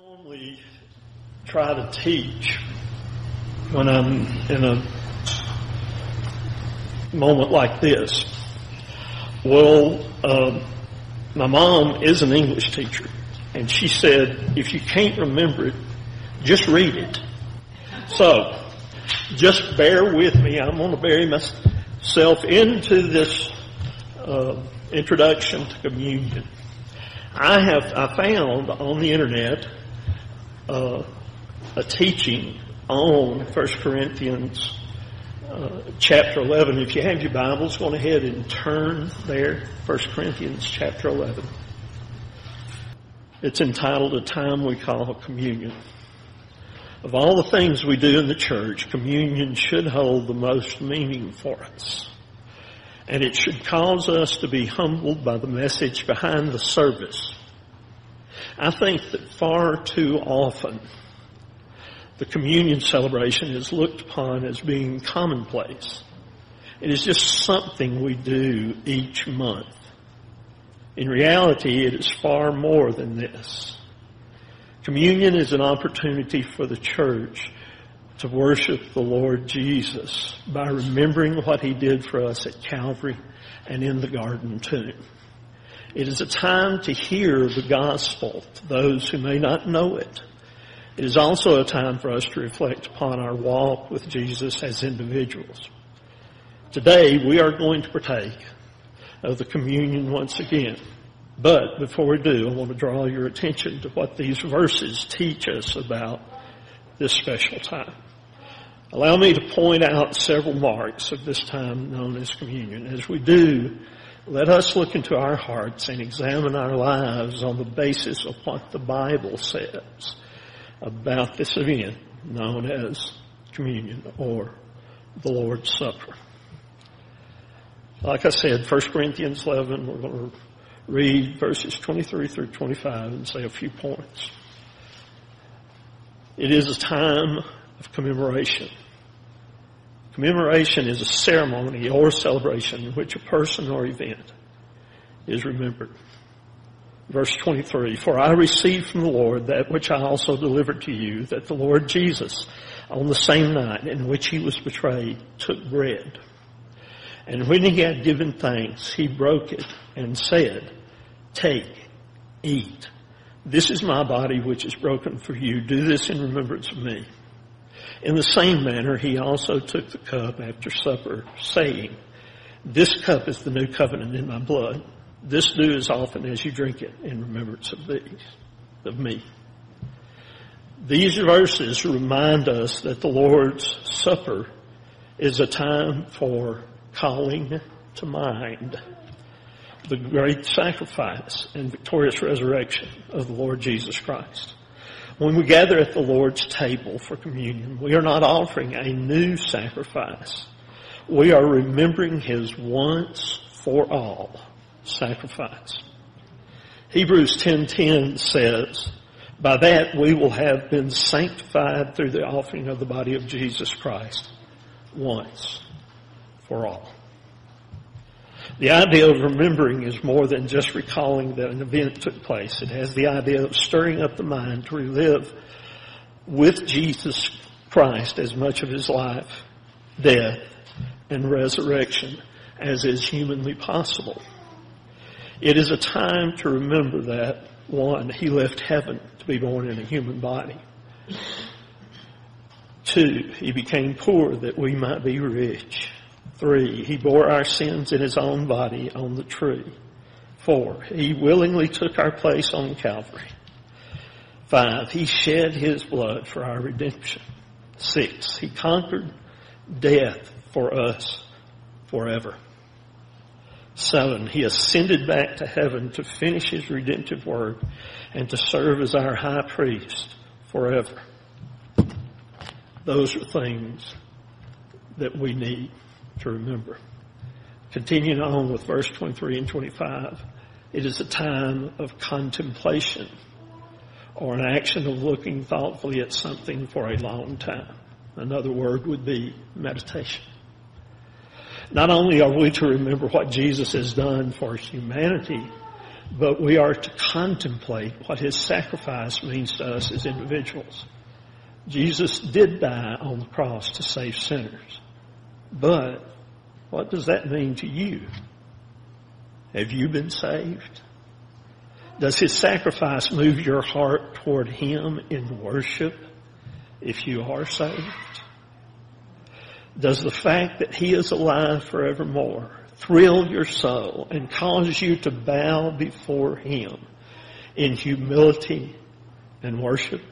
Normally try to teach when I'm in a moment like this. Well, my mom is an English teacher, and she said, if you can't remember it, just read it. So, just bear with me. I'm going to bury myself into this introduction to communion. I found on the internet a teaching on 1 Corinthians chapter 11. If you have your Bibles, go ahead and turn there, 1 Corinthians chapter 11. It's entitled A Time We Call Communion. Of all the things we do in the church, communion should hold the most meaning for us. And it should cause us to be humbled by the message behind the service. I think that far too often the communion celebration is looked upon as being commonplace. It is just something we do each month. In reality, it is far more than this. Communion is an opportunity for the church to worship the Lord Jesus by remembering what He did for us at Calvary and in the garden tomb. It is a time to hear the gospel to those who may not know it. It is also a time for us to reflect upon our walk with Jesus as individuals. Today, we are going to partake of the communion once again. But before we do, I want to draw your attention to what these verses teach us about this special time. Allow me to point out several marks of this time known as communion. As we do, let us look into our hearts and examine our lives on the basis of what the Bible says about this event known as communion or the Lord's Supper. Like I said, 1 Corinthians 11, we're going to read verses 23 through 25 and say a few points. It is a time of commemoration. Commemoration is a ceremony or celebration in which a person or event is remembered. Verse 23, For I received from the Lord that which I also delivered to you, that the Lord Jesus, on the same night in which He was betrayed, took bread. And when He had given thanks, He broke it and said, Take, eat. This is my body which is broken for you. Do this in remembrance of me. In the same manner, He also took the cup after supper, saying, This cup is the new covenant in my blood. This do as often as you drink it in remembrance of me. These verses remind us that the Lord's Supper is a time for calling to mind the great sacrifice and victorious resurrection of the Lord Jesus Christ. When we gather at the Lord's table for communion, we are not offering a new sacrifice. We are remembering His once for all sacrifice. Hebrews 10:10 says, By that we will have been sanctified through the offering of the body of Jesus Christ once for all. The idea of remembering is more than just recalling that an event took place. It has the idea of stirring up the mind to relive with Jesus Christ as much of His life, death, and resurrection as is humanly possible. It is a time to remember that, one, He left heaven to be born in a human body. Two, He became poor that we might be rich. 3, He bore our sins in His own body on the tree. 4, He willingly took our place on Calvary. 5, He shed His blood for our redemption. 6, He conquered death for us forever. 7, He ascended back to heaven to finish His redemptive work and to serve as our high priest forever. Those are things that we need to remember. Continuing on with verse 23 and 25, it is a time of contemplation or an action of looking thoughtfully at something for a long time. Another word would be meditation. Not only are we to remember what Jesus has done for humanity, but we are to contemplate what his sacrifice means to us as individuals. Jesus did die on the cross to save sinners. But what does that mean to you? Have you been saved? Does his sacrifice move your heart toward him in worship if you are saved? Does the fact that he is alive forevermore thrill your soul and cause you to bow before him in humility and worship?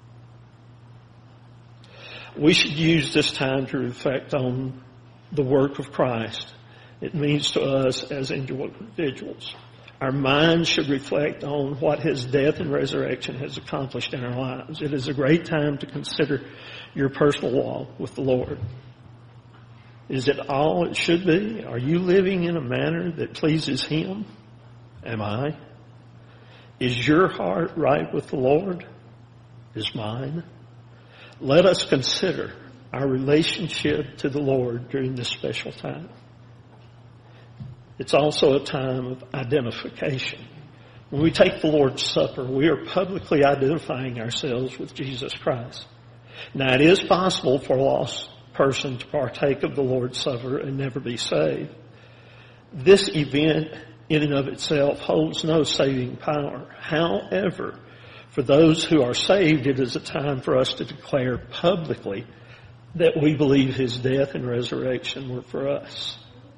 We should use this time to reflect on the work of Christ. It means to us as individuals. Our minds should reflect on what his death and resurrection has accomplished in our lives. It is a great time to consider your personal walk with the Lord. Is it all it should be? Are you living in a manner that pleases him? Am I? Is your heart right with the Lord? Is mine? Let us consider our relationship to the Lord during this special time. It's also a time of identification. When we take the Lord's Supper, we are publicly identifying ourselves with Jesus Christ. Now, it is possible for a lost person to partake of the Lord's Supper and never be saved. This event in and of itself holds no saving power. However, for those who are saved, it is a time for us to declare publicly that we believe his death and resurrection were for us.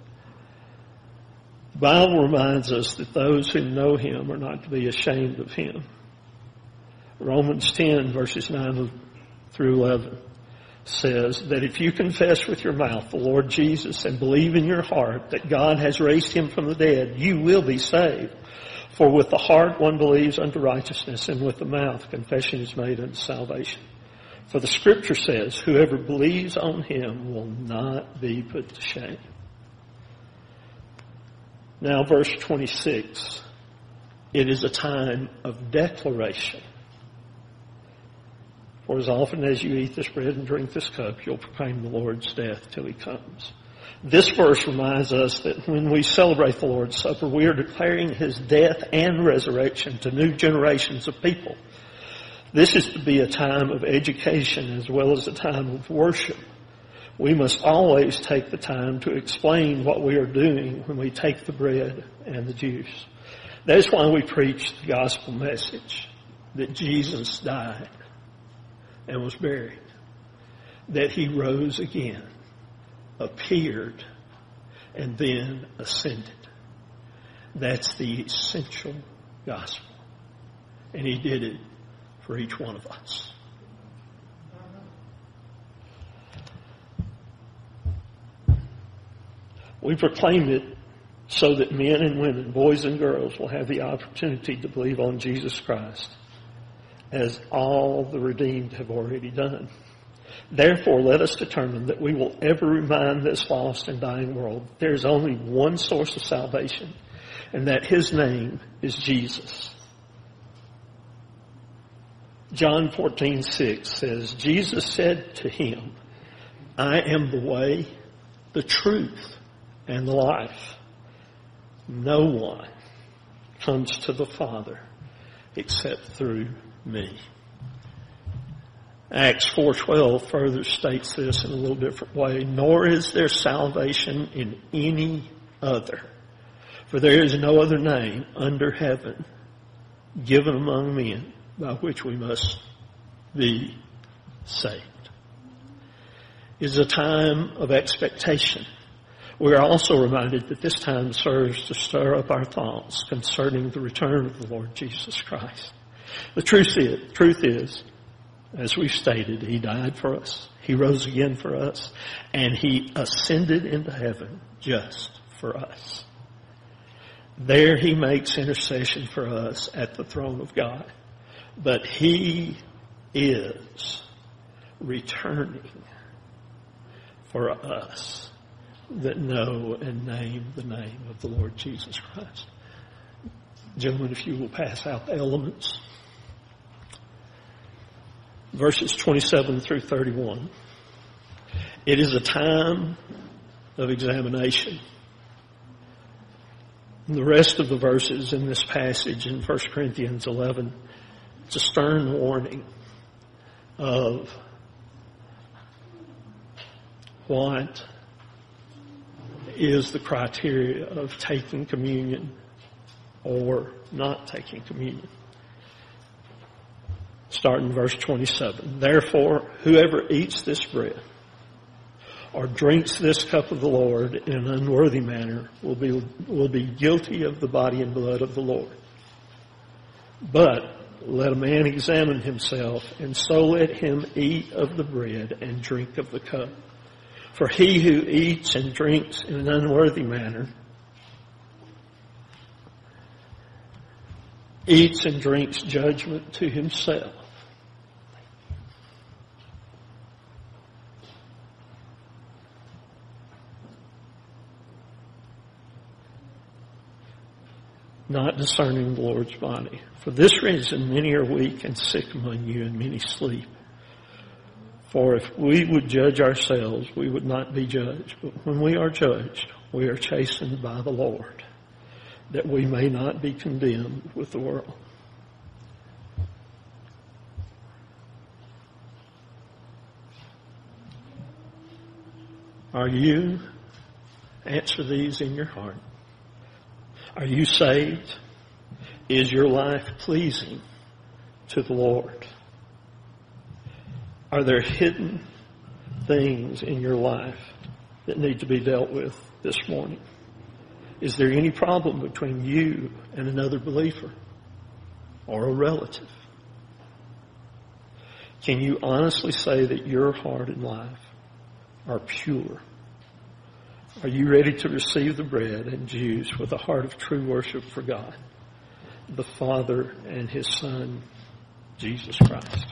The Bible reminds us that those who know him are not to be ashamed of him. Romans 10, verses 9 through 11 says that if you confess with your mouth the Lord Jesus and believe in your heart that God has raised him from the dead, you will be saved. For with the heart one believes unto righteousness, and with the mouth confession is made unto salvation. For the Scripture says, whoever believes on him will not be put to shame. Now, verse 26. It is a time of declaration. For as often as you eat this bread and drink this cup, you'll proclaim the Lord's death till he comes. This verse reminds us that when we celebrate the Lord's Supper, we are declaring his death and resurrection to new generations of people. This is to be a time of education as well as a time of worship. We must always take the time to explain what we are doing when we take the bread and the juice. That is why we preach the gospel message, that Jesus died and was buried, that he rose again, appeared, and then ascended. That's the essential gospel. And he did it for each one of us. We proclaim it so that men and women, boys and girls, will have the opportunity to believe on Jesus Christ, as all the redeemed have already done. Therefore, let us determine that we will ever remind this lost and dying world that there is only one source of salvation, and that his name is Jesus. John 14:6 says, Jesus said to him, I am the way, the truth, and the life. No one comes to the Father except through me. Acts 4:12 further states this in a little different way. Nor is there salvation in any other, for there is no other name under heaven given among men by which we must be saved. It is a time of expectation. We are also reminded that this time serves to stir up our thoughts concerning the return of the Lord Jesus Christ. The truth is, as we've stated, he died for us, he rose again for us, and he ascended into heaven just for us. There he makes intercession for us at the throne of God. But he is returning for us that know and name the name of the Lord Jesus Christ. Gentlemen, if you will pass out the elements. Verses 27 through 31. It is a time of examination. The rest of the verses in this passage in 1 Corinthians 11, it's a stern warning of what is the criteria of taking communion or not taking communion. Starting in verse 27. Therefore, whoever eats this bread or drinks this cup of the Lord in an unworthy manner will be guilty of the body and blood of the Lord. But let a man examine himself, and so let him eat of the bread and drink of the cup. For he who eats and drinks in an unworthy manner eats and drinks judgment to himself. Not discerning the Lord's body. For this reason, many are weak and sick among you, and many sleep. For if we would judge ourselves, we would not be judged. But when we are judged, we are chastened by the Lord, that we may not be condemned with the world. Are you? Answer these in your heart. Are you saved? Is your life pleasing to the Lord? Are there hidden things in your life that need to be dealt with this morning? Is there any problem between you and another believer or a relative? Can you honestly say that your heart and life are pure? Are you ready to receive the bread and juice with a heart of true worship for God, the Father and His Son, Jesus Christ?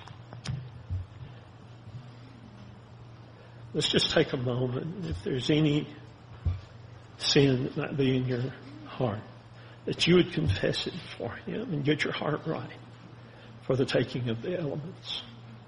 Let's just take a moment. If there's any sin that might be in your heart, that you would confess it before Him and get your heart right for the taking of the elements.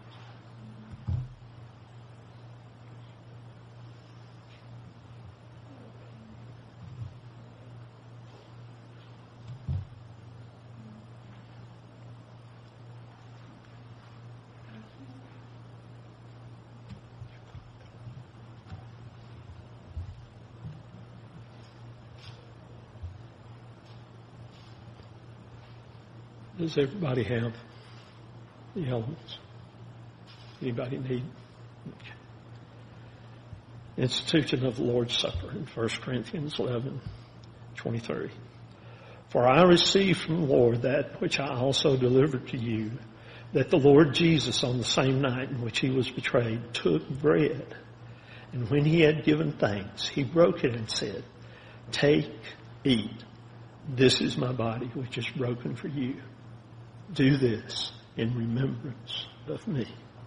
Does everybody have the elements? Anybody need? Okay. Institution of the Lord's Supper in 1 Corinthians 11:23. For I received from the Lord that which I also delivered to you, that the Lord Jesus on the same night in which He was betrayed took bread, and when He had given thanks, He broke it and said, "Take, eat. This is my body which is broken for you. Do this in remembrance of me."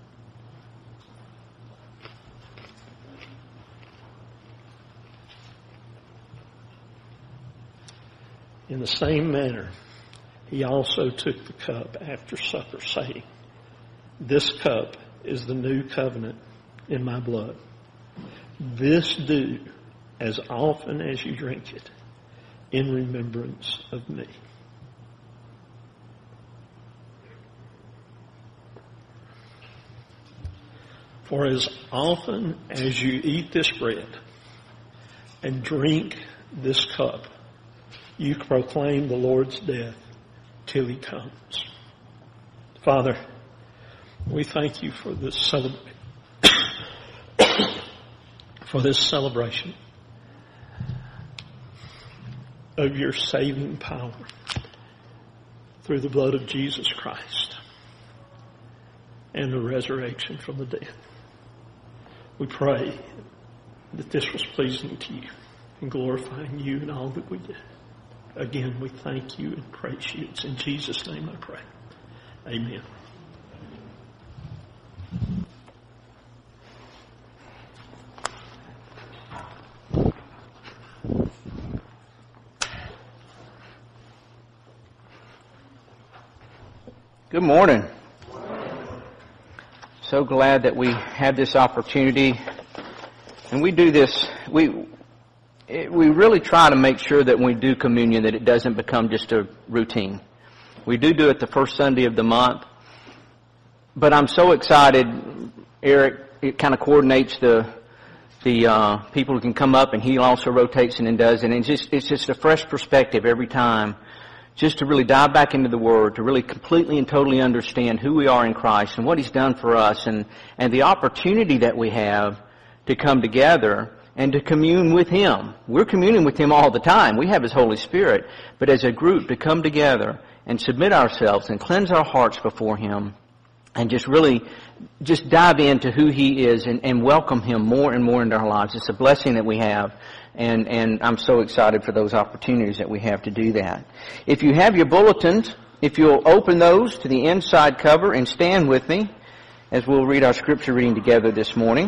In the same manner, He also took the cup after supper, saying, "This cup is the new covenant in my blood. This do as often as you drink it in remembrance of me." For as often as you eat this bread and drink this cup, you proclaim the Lord's death till He comes. Father, we thank You for this celebration of Your saving power through the blood of Jesus Christ and the resurrection from the dead. We pray that this was pleasing to You and glorifying You in all that we did. Again, we thank You and praise You. It's in Jesus' name I pray. Amen. Good morning. So glad that we had this opportunity. And we do this, we really try to make sure that when we do communion that it doesn't become just a routine. We do it the first Sunday of the month. But I'm so excited, Eric, it kind of coordinates the people who can come up, and he also rotates and does it. And it's just a fresh perspective every time, just to really dive back into the Word, to really completely and totally understand who we are in Christ and what He's done for us, and the opportunity that we have to come together and to commune with Him. We're communing with Him all the time. We have His Holy Spirit. But as a group, to come together and submit ourselves and cleanse our hearts before Him and just really just dive into who He is and welcome Him more and more into our lives. It's a blessing that we have. And I'm so excited for those opportunities that we have to do that. If you have your bulletins, if you'll open those to the inside cover and stand with me as we'll read our scripture reading together this morning.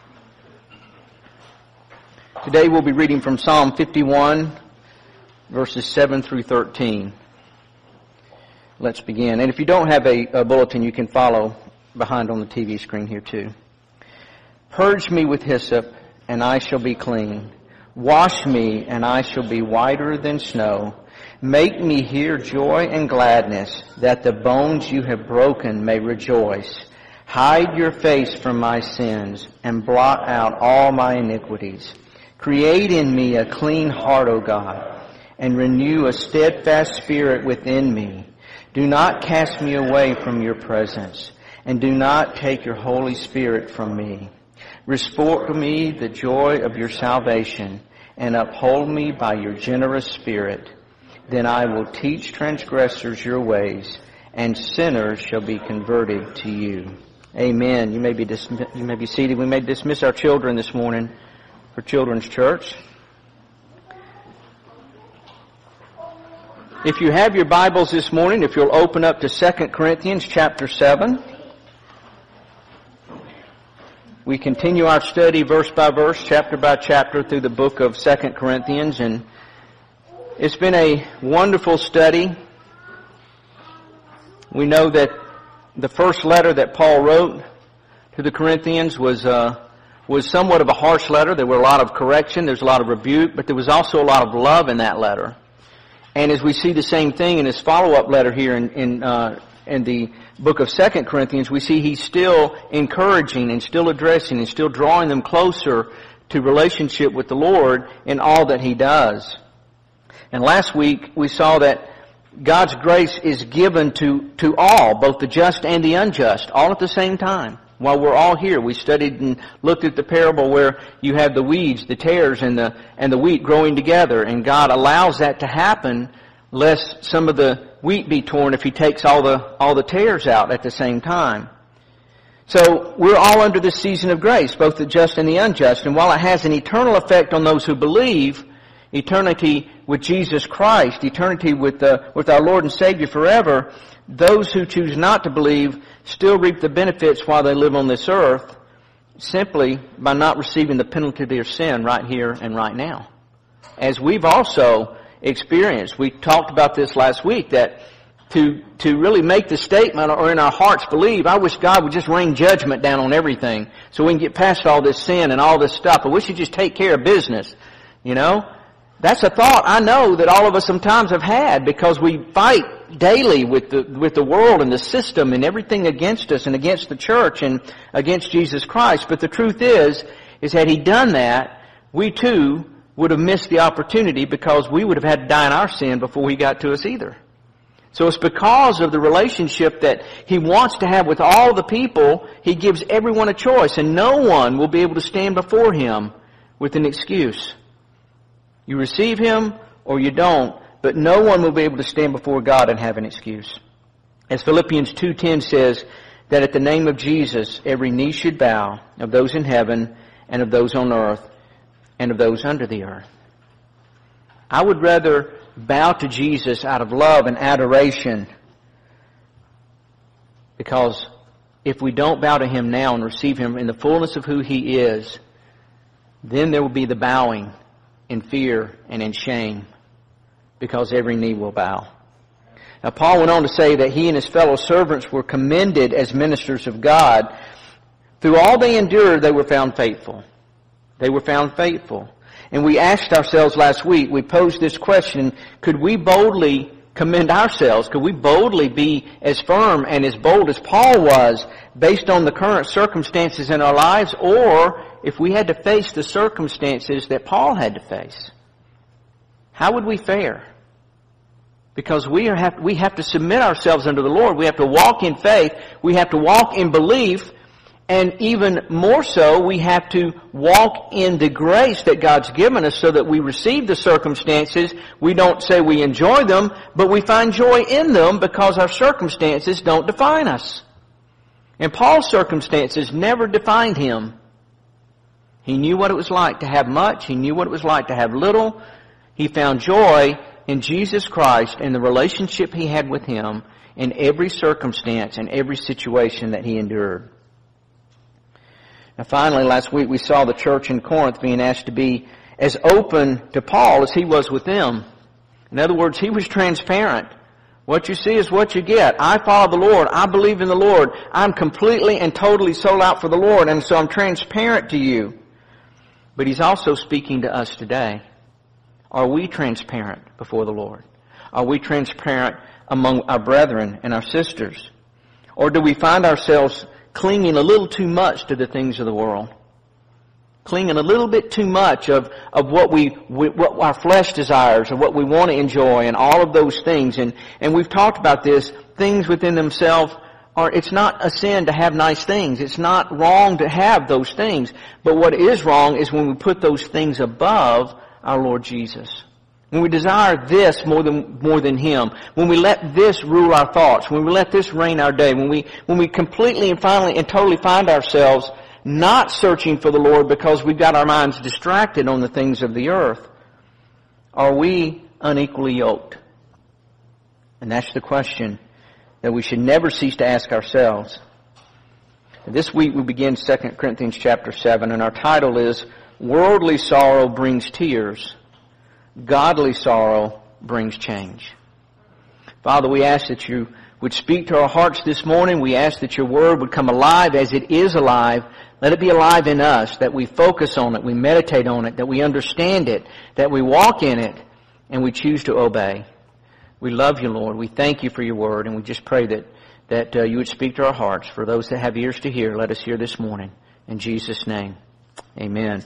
Today we'll be reading from Psalm 51, verses 7 through 13. Let's begin. And if you don't have a bulletin, you can follow behind on the TV screen here too. Purge me with hyssop, and I shall be clean. Wash me, and I shall be whiter than snow. Make me hear joy and gladness, that the bones you have broken may rejoice. Hide your face from my sins, and blot out all my iniquities. Create in me a clean heart, O God, and renew a steadfast spirit within me. Do not cast me away from your presence, and do not take your Holy Spirit from me. Restore to me the joy of your salvation, and uphold me by your generous spirit. Then I will teach transgressors your ways, and sinners shall be converted to you. Amen. You may be seated. We may dismiss our children this morning for Children's Church. If you have your Bibles this morning, if you'll open up to 2 Corinthians chapter 7. We continue our study verse by verse, chapter by chapter through the book of 2 Corinthians, and it's been a wonderful study. We know that the first letter that Paul wrote to the Corinthians was somewhat of a harsh letter. There were a lot of correction, there's a lot of rebuke, but there was also a lot of love in that letter. And as we see the same thing in his follow-up letter here in the book of 2 Corinthians, we see he's still encouraging and still addressing and still drawing them closer to relationship with the Lord in all that he does. And last week we saw that God's grace is given to all, both the just and the unjust, all at the same time. While we're all here, we studied and looked at the parable where you have the weeds, the tares, and the wheat growing together, and God allows that to happen lest some of the wheat be torn if He takes all the tares out at the same time. So we're all under this season of grace, both the just and the unjust, and while it has an eternal effect on those who believe, eternity with Jesus Christ, eternity with our Lord and Savior forever, those who choose not to believe still reap the benefits while they live on this earth, simply by not receiving the penalty of their sin right here and right now. As we've also experienced, we talked about this last week, that to really make the statement or in our hearts believe, I wish God would just rain judgment down on everything so we can get past all this sin and all this stuff. I wish He'd just take care of business, you know. That's a thought I know that all of us sometimes have had, because we fight daily with the world and the system and everything against us and against the church and against Jesus Christ. But the truth is had He done that, we too would have missed the opportunity, because we would have had to die in our sin before He got to us either. So it's because of the relationship that He wants to have with all the people, He gives everyone a choice, and no one will be able to stand before Him with an excuse. You receive Him or you don't, but no one will be able to stand before God and have an excuse. As Philippians 2:10 says, that at the name of Jesus every knee should bow, of those in heaven and of those on earth and of those under the earth. I would rather bow to Jesus out of love and adoration, because if we don't bow to Him now and receive Him in the fullness of who He is, then there will be the bowing in fear and in shame, because every knee will bow. Now Paul went on to say that he and his fellow servants were commended as ministers of God. Through all they endured, they were found faithful. They were found faithful. And we asked ourselves last week, we posed this question, could we boldly commend ourselves? Could we boldly be as firm and as bold as Paul was based on the current circumstances in our lives, or if we had to face the circumstances that Paul had to face? How would we fare? Because we have to submit ourselves unto the Lord. We have to walk in faith. We have to walk in belief. And even more so, we have to walk in the grace that God's given us so that we receive the circumstances. We don't say we enjoy them, but we find joy in them because our circumstances don't define us. And Paul's circumstances never defined him. He knew what it was like to have much. He knew what it was like to have little. He found joy in Jesus Christ and the relationship he had with Him in every circumstance and every situation that he endured. Now finally, last week we saw the church in Corinth being asked to be as open to Paul as he was with them. In other words, he was transparent. What you see is what you get. I follow the Lord. I believe in the Lord. I'm completely and totally sold out for the Lord, and so I'm transparent to you. But he's also speaking to us today. Are we transparent before the Lord? Are we transparent among our brethren and our sisters? Or do we find ourselves clinging a little too much to the things of the world? Clinging a little bit too much of what our flesh desires, of what we want to enjoy, and all of those things. And we've talked about this. Things within themselves it's not a sin to have nice things. It's not wrong to have those things. But what is wrong is when we put those things above our Lord Jesus. When we desire this more than Him. When we let this rule our thoughts. When we let this reign our day. When we completely and finally and totally find ourselves not searching for the Lord because we've got our minds distracted on the things of the earth. Are we unequally yoked? And that's the question that we should never cease to ask ourselves. This week we begin 2 Corinthians chapter 7, and our title is Worldly Sorrow Brings Tears. Godly sorrow brings change. Father, we ask that You would speak to our hearts this morning. We ask that Your Word would come alive as it is alive. Let it be alive in us, that we focus on it, we meditate on it, that we understand it, that we walk in it, and we choose to obey. We love You, Lord. We thank You for Your Word, and we just pray that You would speak to our hearts. For those that have ears to hear, let us hear this morning. In Jesus' name, amen.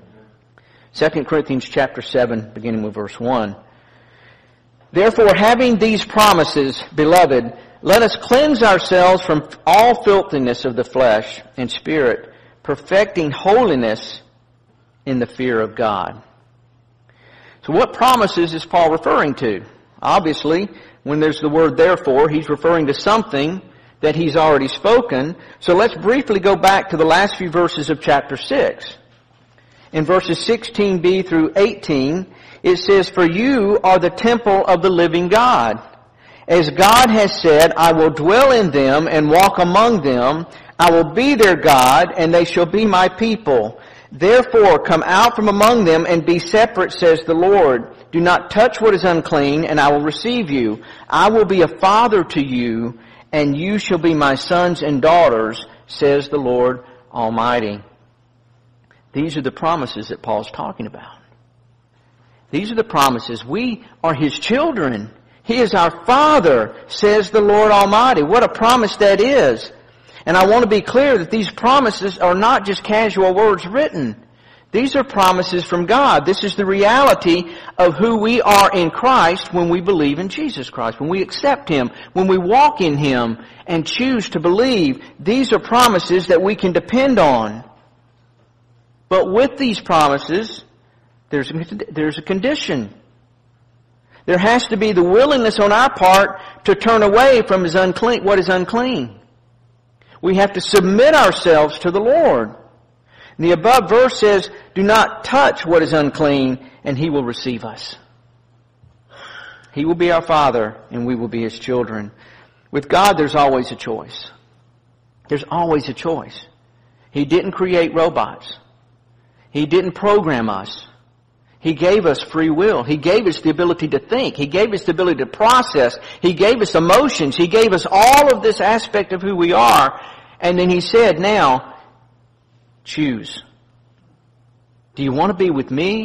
2 Corinthians chapter 7, beginning with verse 1. Therefore, having these promises, beloved, let us cleanse ourselves from all filthiness of the flesh and spirit, perfecting holiness in the fear of God. So what promises is Paul referring to? Obviously, when there's the word therefore, he's referring to something that he's already spoken. So let's briefly go back to the last few verses of chapter 6. In verses 16b through 18, it says, For you are the temple of the living God. As God has said, I will dwell in them and walk among them. I will be their God, and they shall be my people. Therefore, come out from among them and be separate, says the Lord. Do not touch what is unclean, and I will receive you. I will be a father to you, and you shall be my sons and daughters, says the Lord Almighty. These are the promises that Paul's talking about. These are the promises. We are His children. He is our Father, says the Lord Almighty. What a promise that is. And I want to be clear that these promises are not just casual words written. These are promises from God. This is the reality of who we are in Christ when we believe in Jesus Christ, when we accept Him, when we walk in Him and choose to believe. These are promises that we can depend on. But with these promises, there's a condition. There has to be the willingness on our part to turn away from what is unclean. We have to submit ourselves to the Lord. And the above verse says, do not touch what is unclean, and He will receive us. He will be our Father, and we will be His children. With God, there's always a choice. There's always a choice. He didn't create robots. He didn't program us. He gave us free will. He gave us the ability to think. He gave us the ability to process. He gave us emotions. He gave us all of this aspect of who we are. And then He said, now, choose. Do you want to be with me?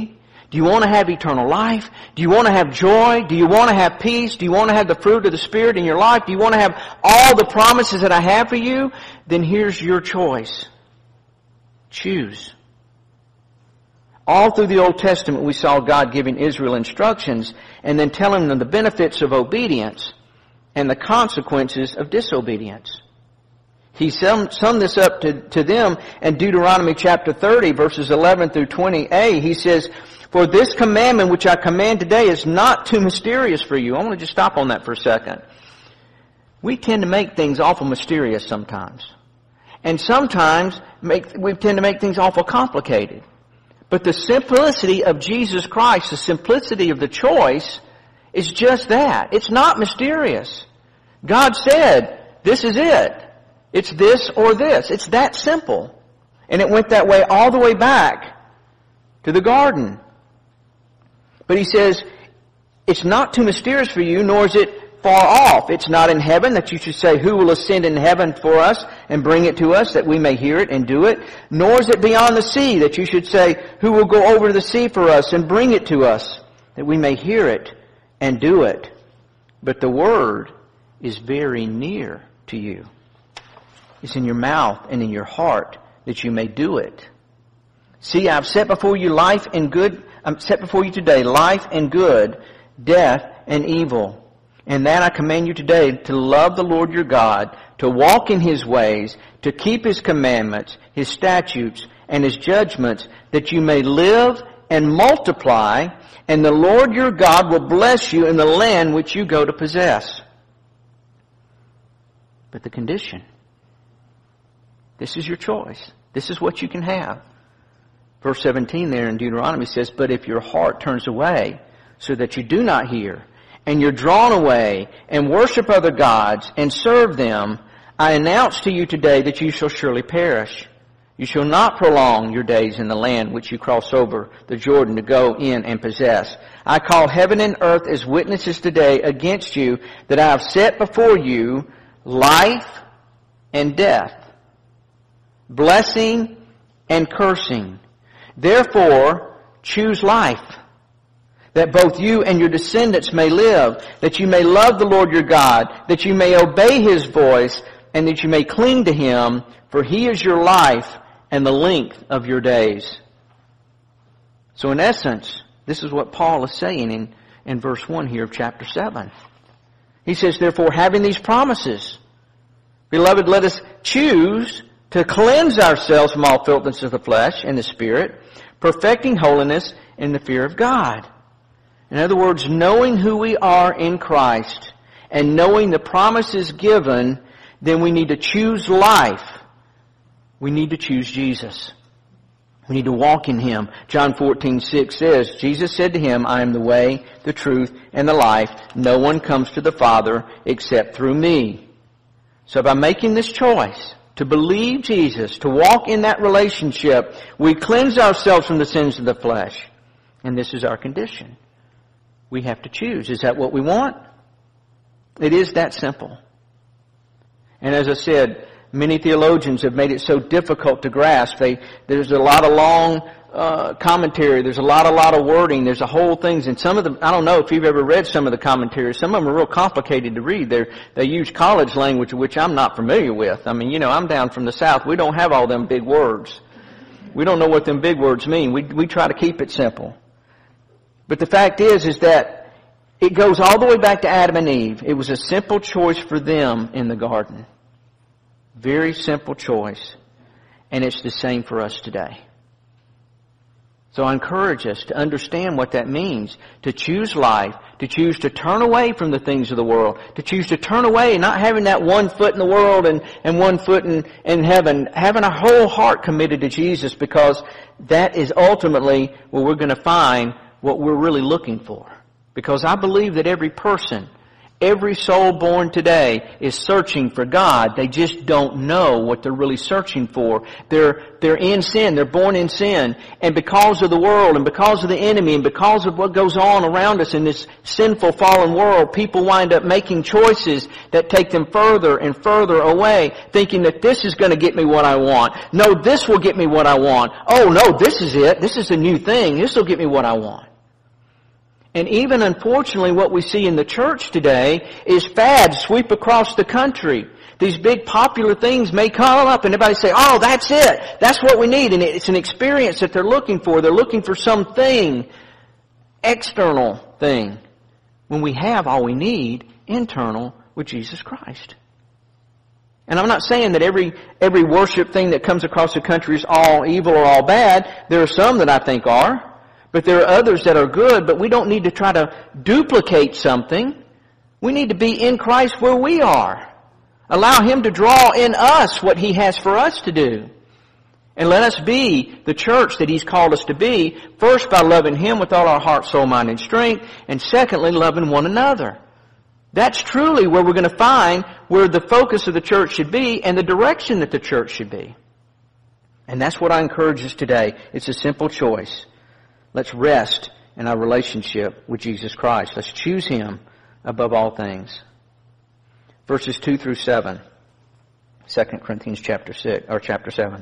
Do you want to have eternal life? Do you want to have joy? Do you want to have peace? Do you want to have the fruit of the Spirit in your life? Do you want to have all the promises that I have for you? Then here's your choice. Choose. All through the Old Testament we saw God giving Israel instructions and then telling them the benefits of obedience and the consequences of disobedience. He summed this up to them in Deuteronomy chapter 30, verses 11 through 20a. He says, "For this commandment which I command today is not too mysterious for you." I want to just stop on that for a second. We tend to make things awful mysterious sometimes. And sometimes we tend to make things awful complicated. But the simplicity of Jesus Christ, the simplicity of the choice, is just that. It's not mysterious. God said, this is it. It's this or this. It's that simple. And it went that way all the way back to the garden. But He says, it's not too mysterious for you, nor is it far off. It's not in heaven that you should say, who will ascend in heaven for us and bring it to us that we may hear it and do it? Nor is it beyond the sea that you should say, who will go over the sea for us and bring it to us that we may hear it and do it? But the word is very near to you. It's in your mouth and in your heart that you may do it. See, I've set before you life and good. I'm set before you today life and good, death and evil. And that I command you today to love the Lord your God, to walk in His ways, to keep His commandments, His statutes, and His judgments, that you may live and multiply, and the Lord your God will bless you in the land which you go to possess. But the condition, this is your choice. This is what you can have. Verse 17 there in Deuteronomy says, "But if your heart turns away so that you do not hear, and you're drawn away and worship other gods and serve them, I announce to you today that you shall surely perish. You shall not prolong your days in the land which you cross over the Jordan to go in and possess. I call heaven and earth as witnesses today against you that I have set before you life and death, blessing and cursing. Therefore, choose life, that both you and your descendants may live, that you may love the Lord your God, that you may obey His voice, and that you may cling to Him, for He is your life and the length of your days." So in essence, this is what Paul is saying in verse 1 here of chapter 7. He says, "Therefore, having these promises, beloved, let us choose to cleanse ourselves from all filthiness of the flesh and the spirit, perfecting holiness in the fear of God." In other words, knowing who we are in Christ and knowing the promises given, then we need to choose life. We need to choose Jesus. We need to walk in Him. John 14:6 says, Jesus said to him, "I am the way, the truth, and the life. No one comes to the Father except through me." So by making this choice to believe Jesus, to walk in that relationship, we cleanse ourselves from the sins of the flesh. And this is our condition. We have to choose. Is that what we want? It is that simple. And as I said, many theologians have made it so difficult to grasp. There's a lot of long commentary. There's a lot of wording. There's a whole things. And some of them, I don't know if you've ever read some of the commentaries. Some of them are real complicated to read. They use college language, which I'm not familiar with. I mean, I'm down from the South. We don't have all them big words. We don't know what them big words mean. We try to keep it simple. But the fact is that it goes all the way back to Adam and Eve. It was a simple choice for them in the garden. Very simple choice. And it's the same for us today. So I encourage us to understand what that means. To choose life. To choose to turn away from the things of the world. To choose to turn away, not having that one foot in the world and one foot in heaven. Having a whole heart committed to Jesus, because that is ultimately where we're going to find what we're really looking for. Because I believe that every person, Every soul born today is searching for God. They just don't know what they're really searching for. They're in sin. They're born in sin. And because of the world and because of the enemy and because of what goes on around us in this sinful fallen world, people wind up making choices that take them further and further away, thinking that this is going to get me what I want. No, this will get me what I want. Oh no, this is it. This is a new thing. This will get me what I want. And even unfortunately what we see in the church today is fads sweep across the country. These big popular things may come up and everybody say, oh, that's it. That's what we need. And it's an experience that they're looking for. They're looking for something, external thing, when we have all we need, internal, with Jesus Christ. And I'm not saying that every worship thing that comes across the country is all evil or all bad. There are some that I think are. But there are others that are good, but we don't need to try to duplicate something. We need to be in Christ where we are. Allow Him to draw in us what He has for us to do. And let us be the church that He's called us to be, first by loving Him with all our heart, soul, mind, and strength, and secondly, loving one another. That's truly where we're going to find where the focus of the church should be and the direction that the church should be. And that's what I encourage us today. It's a simple choice. Let's rest in our relationship with Jesus Christ. Let's choose Him above all things. Verses 2 through 7. 2 Corinthians chapter 7.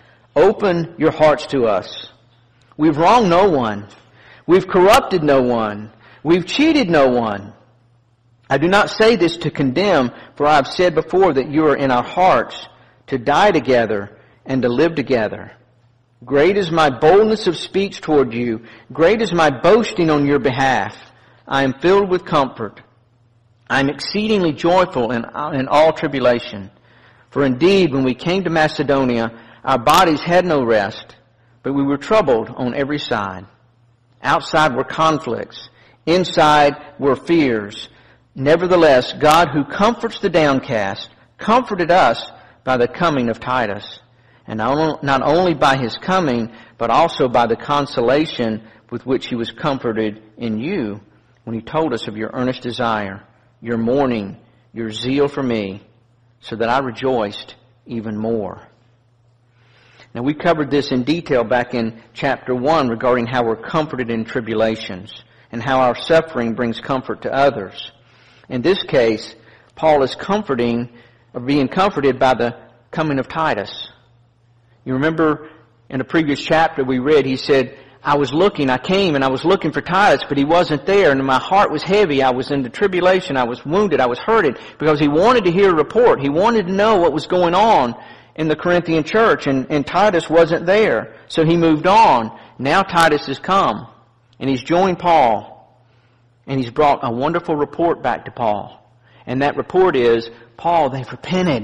Open your hearts to us. We've wronged no one. We've corrupted no one. We've cheated no one. I do not say this to condemn, for I have said before that you are in our hearts to die together and to live together. Great is my boldness of speech toward you. Great is my boasting on your behalf. I am filled with comfort. I am exceedingly joyful in all tribulation. For indeed, when we came to Macedonia, our bodies had no rest, but we were troubled on every side. Outside were conflicts. Inside were fears. Nevertheless, God who comforts the downcast comforted us by the coming of Titus. And not only by his coming, but also by the consolation with which he was comforted in you when he told us of your earnest desire, your mourning, your zeal for me, so that I rejoiced even more. Now we covered this in detail back in chapter 1 regarding how we're comforted in tribulations and how our suffering brings comfort to others. In this case, Paul is being comforted by the coming of Titus. You remember in a previous chapter we read, he said, I came and I was looking for Titus, but he wasn't there, and my heart was heavy. I was in the tribulation. I was wounded. I was hurted, because he wanted to hear a report. He wanted to know what was going on in the Corinthian church, and Titus wasn't there. So he moved on. Now Titus has come, and he's joined Paul, and he's brought a wonderful report back to Paul. And that report is, Paul, they've repented.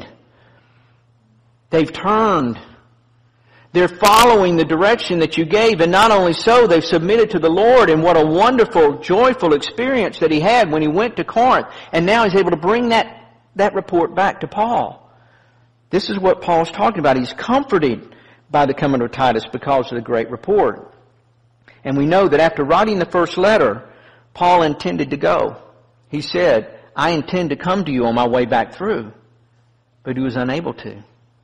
They've turned. They're following the direction that you gave, and not only so, they've submitted to the Lord, and what a wonderful, joyful experience that he had when he went to Corinth. And now he's able to bring that report back to Paul. This is what Paul's talking about. He's comforted by the coming of Titus because of the great report. And we know that after writing the first letter, Paul intended to go. He said, I intend to come to you on my way back through. But he was unable to.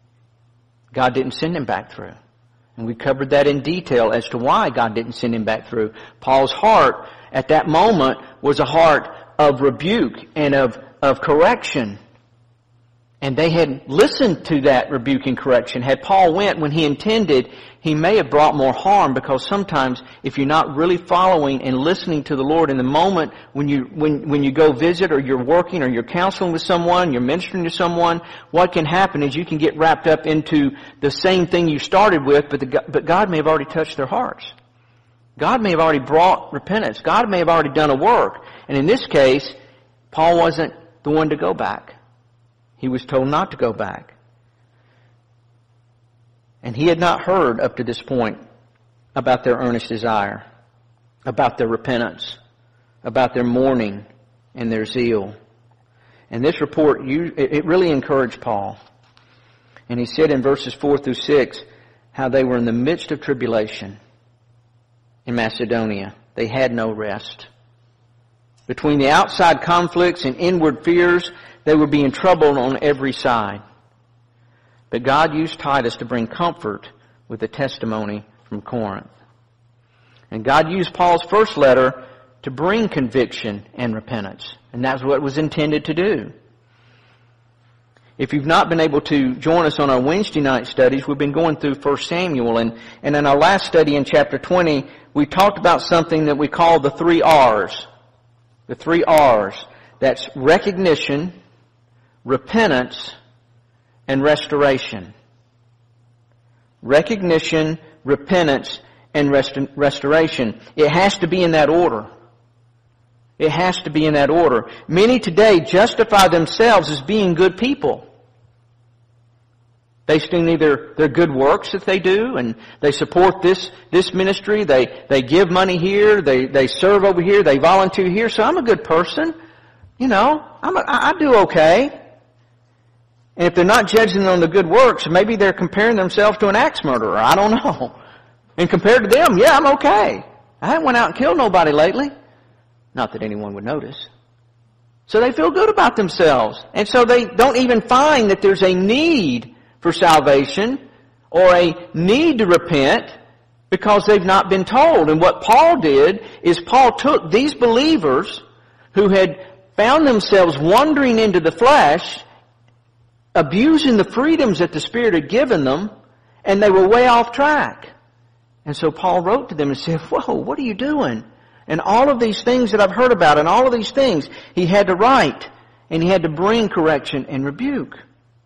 God didn't send him back through. And we covered that in detail as to why God didn't send him back through. Paul's heart at that moment was a heart of rebuke and of correction. And they had listened to that rebuke and correction. Had Paul went when he intended, he may have brought more harm, because sometimes if you're not really following and listening to the Lord in the moment when you go visit, or you're working, or you're counseling with someone, you're ministering to someone, what can happen is you can get wrapped up into the same thing you started with, but God may have already touched their hearts. God may have already brought repentance. God may have already done a work. And in this case, Paul wasn't the one to go back. He was told not to go back. And he had not heard up to this point about their earnest desire, about their repentance, about their mourning and their zeal. And this report, it really encouraged Paul. And he said in verses 4 through 6 how they were in the midst of tribulation in Macedonia. They had no rest. Between the outside conflicts and inward fears, they were being troubled on every side. But God used Titus to bring comfort with the testimony from Corinth. And God used Paul's first letter to bring conviction and repentance. And that's what it was intended to do. If you've not been able to join us on our Wednesday night studies, we've been going through 1 Samuel. And in our last study in chapter 20, we talked about something that we call the 3 R's. The 3 R's. That's recognition, repentance, and restoration. Recognition, repentance, and restoration. It has to be in that order. It has to be in that order. Many today justify themselves as being good people. Based on either their good works that they do, and they support this ministry, they give money here, they serve over here, they volunteer here, so I'm a good person. You know, I do okay. And if they're not judging on the good works, maybe they're comparing themselves to an axe murderer. I don't know. And compared to them, yeah, I'm okay. I haven't went out and killed nobody lately. Not that anyone would notice. So they feel good about themselves. And so they don't even find that there's a need for salvation or a need to repent because they've not been told. And what Paul did is Paul took these believers who had found themselves wandering into the flesh, abusing the freedoms that the Spirit had given them, and they were way off track. And so Paul wrote to them and said, whoa, what are you doing? And all of these things that I've heard about, and all of these things, he had to write, and he had to bring correction and rebuke.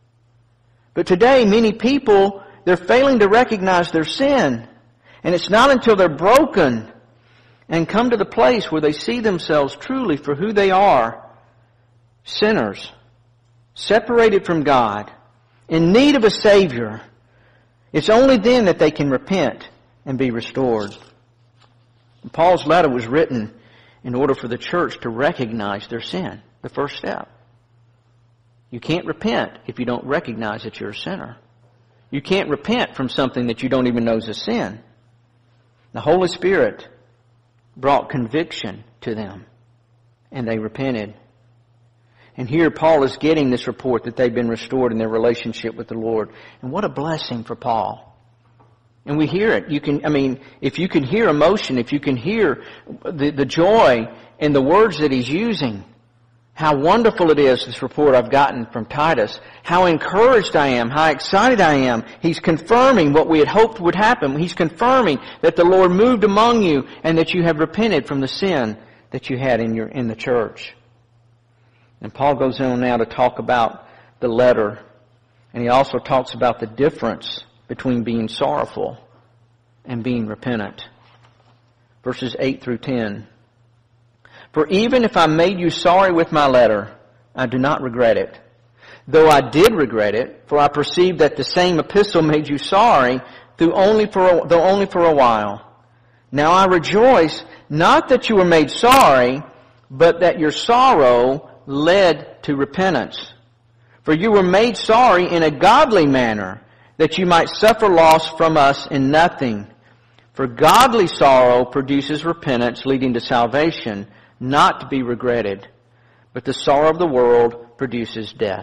But today, many people, they're failing to recognize their sin. And it's not until they're broken and come to the place where they see themselves truly for who they are, sinners, separated from God, in need of a Savior. It's only then that they can repent and be restored. And Paul's letter was written in order for the church to recognize their sin, the first step. You can't repent if you don't recognize that you're a sinner. You can't repent from something that you don't even know is a sin. The Holy Spirit brought conviction to them, and they repented. And here Paul is getting this report that they've been restored in their relationship with the Lord. And what a blessing for Paul. And we hear it. If you can hear emotion, if you can hear the joy in the words that he's using, how wonderful it is, this report I've gotten from Titus, how encouraged I am, how excited I am. He's confirming what we had hoped would happen. He's confirming that the Lord moved among you and that you have repented from the sin that you had in the church. And Paul goes on now to talk about the letter, and he also talks about the difference between being sorrowful and being repentant. Verses 8 through 10. For even if I made you sorry with my letter, I do not regret it. Though I did regret it, for I perceived that the same epistle made you sorry, though only for a while. Now I rejoice, not that you were made sorry, but that your sorrow led to repentance. For you were made sorry in a godly manner, that you might suffer loss from us in nothing. For godly sorrow produces repentance, leading to salvation, not to be regretted. But the sorrow of the world produces death.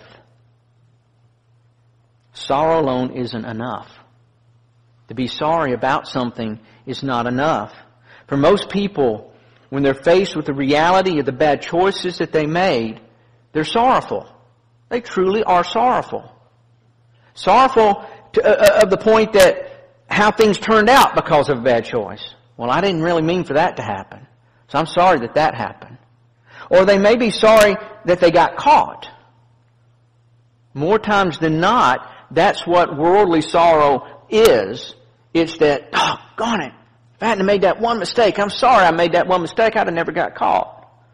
Sorrow alone isn't enough. To be sorry about something is not enough. For most people, when they're faced with the reality of the bad choices that they made, they're sorrowful. They truly are sorrowful. Sorrowful of the point that how things turned out because of a bad choice. Well, I didn't really mean for that to happen. So I'm sorry that happened. Or they may be sorry that they got caught. More times than not, that's what worldly sorrow is. It's that, oh, gone it. If I hadn't made that one mistake, I'm sorry I made that one mistake, I'd have never got caught.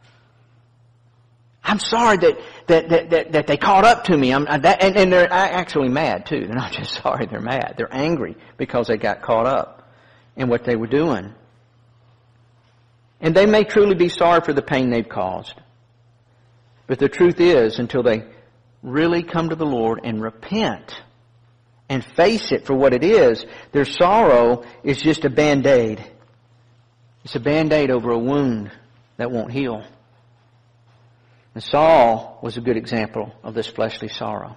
I'm sorry that they caught up to me. And they're actually mad too. They're not just sorry, they're mad. They're angry because they got caught up in what they were doing. And they may truly be sorry for the pain they've caused. But the truth is, until they really come to the Lord and repent and face it for what it is, their sorrow is just a Band-Aid. It's a Band-Aid over a wound that won't heal. And Saul was a good example of this fleshly sorrow.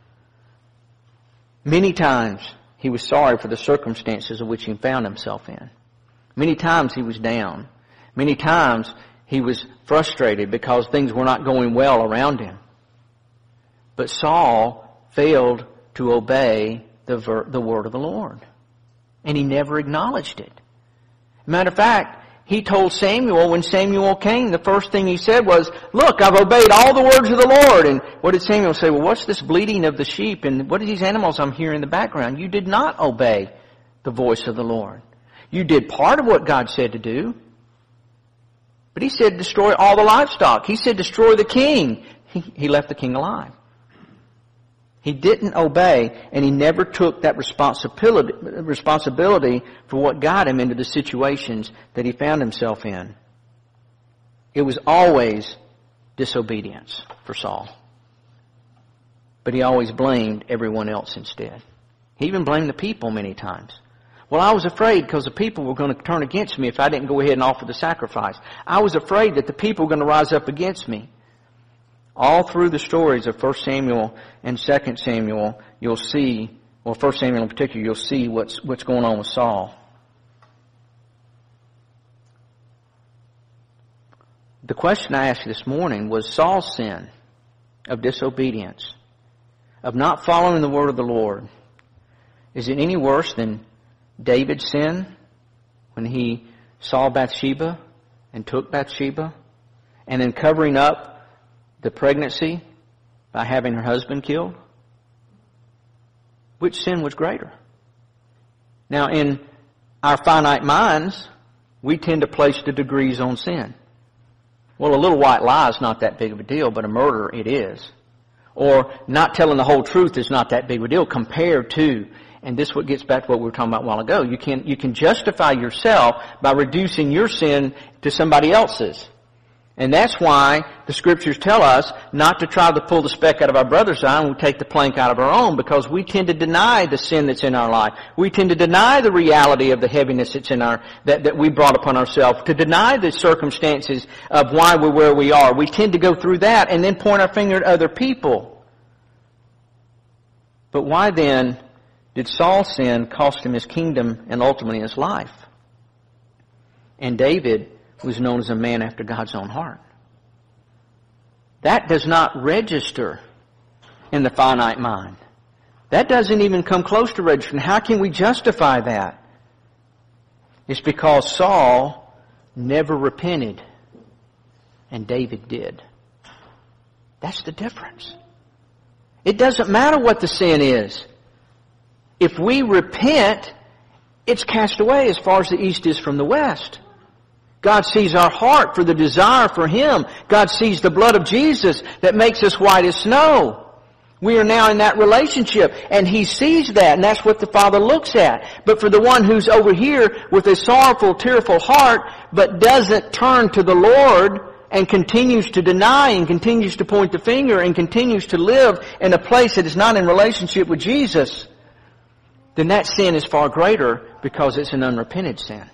Many times he was sorry for the circumstances in which he found himself in. Many times he was down. Many times he was frustrated because things were not going well around him. But Saul failed to obey the word of the Lord. And he never acknowledged it. Matter of fact, he told Samuel when Samuel came, the first thing he said was, "Look, I've obeyed all the words of the Lord." And what did Samuel say? "Well, what's this bleating of the sheep? And what are these animals I'm hearing in the background?" You did not obey the voice of the Lord. You did part of what God said to do. But he said destroy all the livestock. He said destroy the king. He left the king alive. He didn't obey, and he never took that responsibility for what got him into the situations that he found himself in. It was always disobedience for Saul. But he always blamed everyone else instead. He even blamed the people many times. "Well, I was afraid because the people were going to turn against me if I didn't go ahead and offer the sacrifice. I was afraid that the people were going to rise up against me." All through the stories of 1 Samuel and 2 Samuel, you'll see, well, 1 Samuel in particular, you'll see what's going on with Saul. The question I asked you this morning was Saul's sin of disobedience, of not following the word of the Lord. Is it any worse than David's sin when he saw Bathsheba and took Bathsheba and then covering up the pregnancy by having her husband killed? Which sin was greater? Now, in our finite minds, we tend to place the degrees on sin. Well, a little white lie is not that big of a deal, but a murder it is. Or not telling the whole truth is not that big of a deal compared to, and this what gets back to what we were talking about a while ago, you can justify yourself by reducing your sin to somebody else's. And that's why the Scriptures tell us not to try to pull the speck out of our brother's eye and we take the plank out of our own, because we tend to deny the sin that's in our life. We tend to deny the reality of the heaviness that's in that we brought upon ourselves, to deny the circumstances of why we're where we are. We tend to go through that and then point our finger at other people. But why then did Saul's sin cost him his kingdom and ultimately his life? And David was known as a man after God's own heart. That does not register in the finite mind. That doesn't even come close to registering. How can we justify that? It's because Saul never repented and David did. That's the difference. It doesn't matter what the sin is. If we repent, it's cast away as far as the east is from the west. God sees our heart for the desire for Him. God sees the blood of Jesus that makes us white as snow. We are now in that relationship, and He sees that, and that's what the Father looks at. But for the one who's over here with a sorrowful, tearful heart, but doesn't turn to the Lord and continues to deny and continues to point the finger and continues to live in a place that is not in relationship with Jesus, then that sin is far greater because it's an unrepented sin.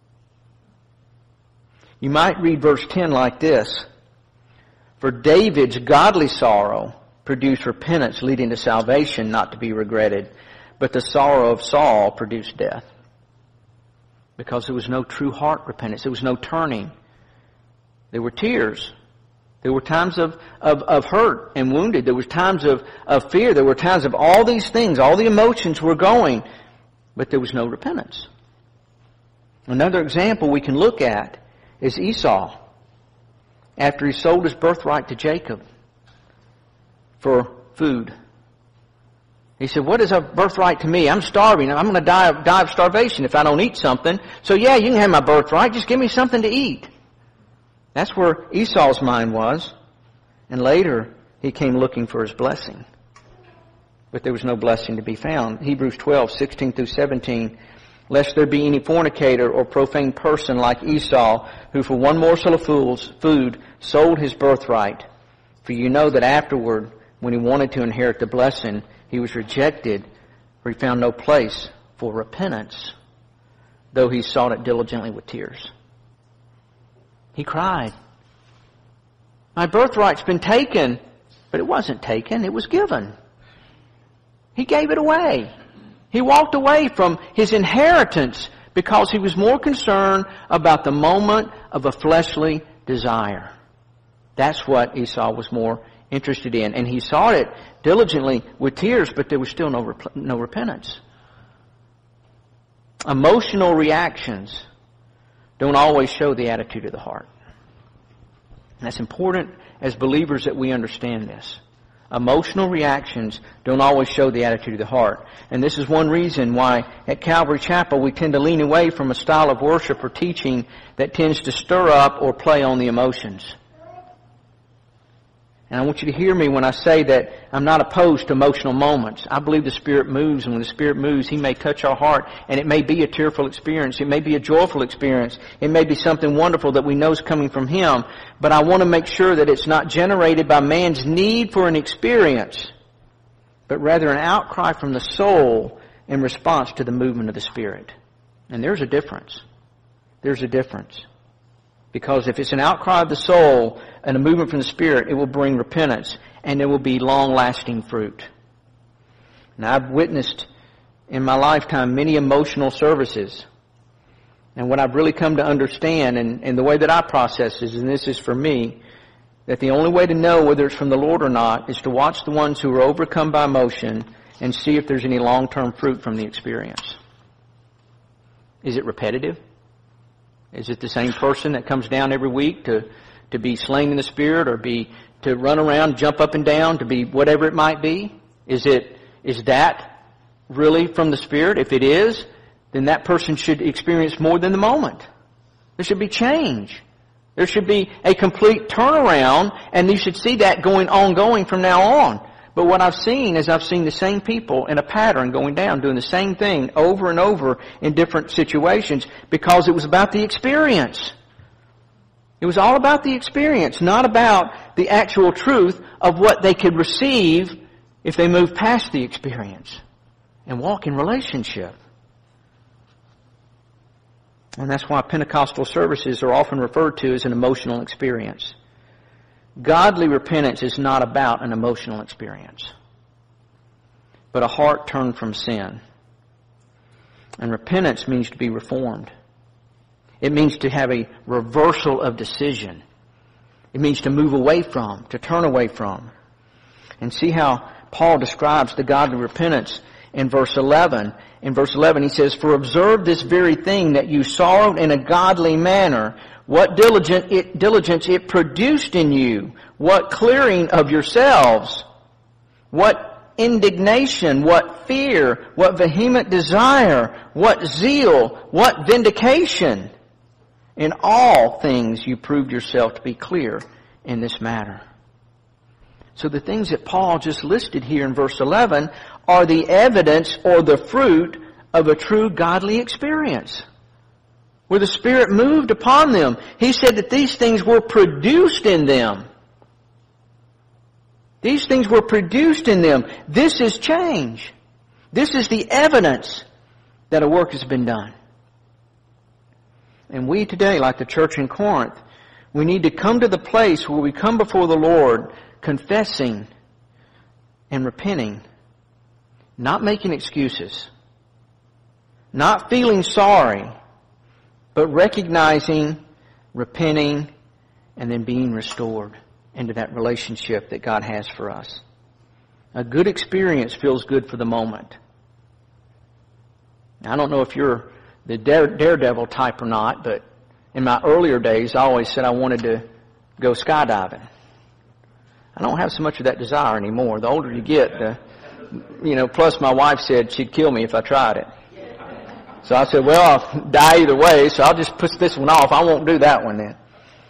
You might read verse 10 like this: "For David's godly sorrow produced repentance leading to salvation not to be regretted, but the sorrow of Saul produced death." Because there was no true heart repentance. There was no turning. There were tears. There were times of hurt and wounded. There were times of fear. There were times of all these things. All the emotions were going, but there was no repentance. Another example we can look at is Esau, after he sold his birthright to Jacob for food. He said, "What is a birthright to me? I'm starving. I'm going to die of starvation if I don't eat something. So yeah, you can have my birthright. Just give me something to eat." That's where Esau's mind was. And later, he came looking for his blessing. But there was no blessing to be found. Hebrews 12:16 through 17. "Lest there be any fornicator or profane person like Esau, who for one morsel of food sold his birthright. For you know that afterward, when he wanted to inherit the blessing, he was rejected, for he found no place for repentance, though he sought it diligently with tears." He cried. My birthright's been taken, but it wasn't taken, it was given. He gave it away. He walked away from his inheritance because he was more concerned about the moment of a fleshly desire. That's what Esau was more interested in. And he sought it diligently with tears, but there was still no repentance. Emotional reactions don't always show the attitude of the heart. And that's important as believers that we understand this. Emotional reactions don't always show the attitude of the heart. And this is one reason why at Calvary Chapel we tend to lean away from a style of worship or teaching that tends to stir up or play on the emotions. And I want you to hear me when I say that I'm not opposed to emotional moments. I believe the Spirit moves, and when the Spirit moves, He may touch our heart, and it may be a tearful experience. It may be a joyful experience. It may be something wonderful that we know is coming from Him. But I want to make sure that it's not generated by man's need for an experience, but rather an outcry from the soul in response to the movement of the Spirit. And there's a difference. There's a difference. Because if it's an outcry of the soul and a movement from the Spirit, it will bring repentance and there will be long-lasting fruit. Now, I've witnessed in my lifetime many emotional services. And what I've really come to understand, and the way that I process this, and this is for me, that the only way to know whether it's from the Lord or not is to watch the ones who are overcome by emotion and see if there's any long-term fruit from the experience. Is it repetitive? Is it the same person that comes down every week to be slain in the Spirit, or to run around, jump up and down, to be whatever it might be? Is that really from the Spirit? If it is, then that person should experience more than the moment. There should be change. There should be a complete turnaround, and you should see that ongoing from now on. But what I've seen is I've seen the same people in a pattern going down, doing the same thing over and over in different situations because it was about the experience. It was all about the experience, not about the actual truth of what they could receive if they move past the experience and walk in relationship. And that's why Pentecostal services are often referred to as an emotional experience. Godly repentance is not about an emotional experience, but a heart turned from sin. And repentance means to be reformed. It means to have a reversal of decision. It means to move away from, to turn away from. And see how Paul describes the godly repentance in verse 11. In verse 11 he says, "For observe this very thing, that you sorrowed in a godly manner, what diligence it produced in you, what clearing of yourselves, what indignation, what fear, what vehement desire, what zeal, what vindication. In all things you proved yourself to be clear in this matter." So the things that Paul just listed here in verse 11 are the evidence or the fruit of a true godly experience, where the Spirit moved upon them. He said that these things were produced in them. These things were produced in them. This is change. This is the evidence that a work has been done. And we today, like the church in Corinth, we need to come to the place where we come before the Lord confessing and repenting, not making excuses, not feeling sorry, but recognizing, repenting, and then being restored into that relationship that God has for us. A good experience feels good for the moment. I don't know if you're the daredevil type or not, but in my earlier days, I always said I wanted to go skydiving. I don't have so much of that desire anymore. The older you get, plus my wife said she'd kill me if I tried it. So I said, well, I'll die either way, so I'll just push this one off. I won't do that one then.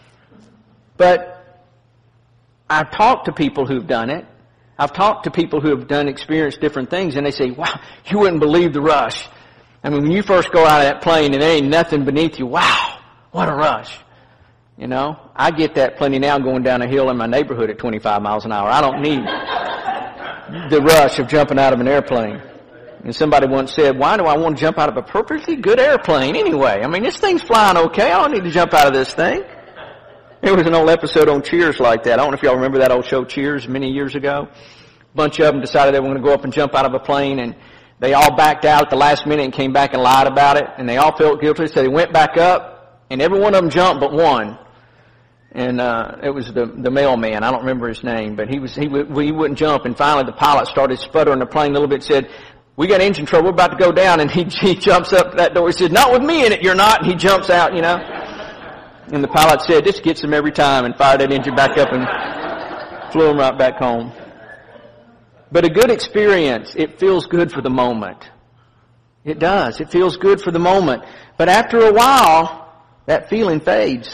But I've talked to people who've done it. I've talked to people who have experienced different things, and they say, wow, you wouldn't believe the rush. I mean, when you first go out of that plane and there ain't nothing beneath you, wow, what a rush. I get that plenty now going down a hill in my neighborhood at 25 miles an hour. I don't need the rush of jumping out of an airplane. And somebody once said, why do I want to jump out of a perfectly good airplane anyway? I mean, this thing's flying okay. I don't need to jump out of this thing. There was an old episode on Cheers like that. I don't know if y'all remember that old show Cheers many years ago. A bunch of them decided they were going to go up and jump out of a plane, and they all backed out at the last minute and came back and lied about it, and they all felt guilty, so they went back up, and every one of them jumped but one. And it was the mailman. I don't remember his name, but he wouldn't jump, and finally the pilot started sputtering the plane a little bit, said, "We got engine trouble, we're about to go down," and he jumps up that door, he says, "Not with me in it, you're not," and he jumps out, you know. And the pilot said, "This gets him every time," and fired that engine back up and flew him right back home. But a good experience, it feels good for the moment. It does. It feels good for the moment. But after a while, that feeling fades.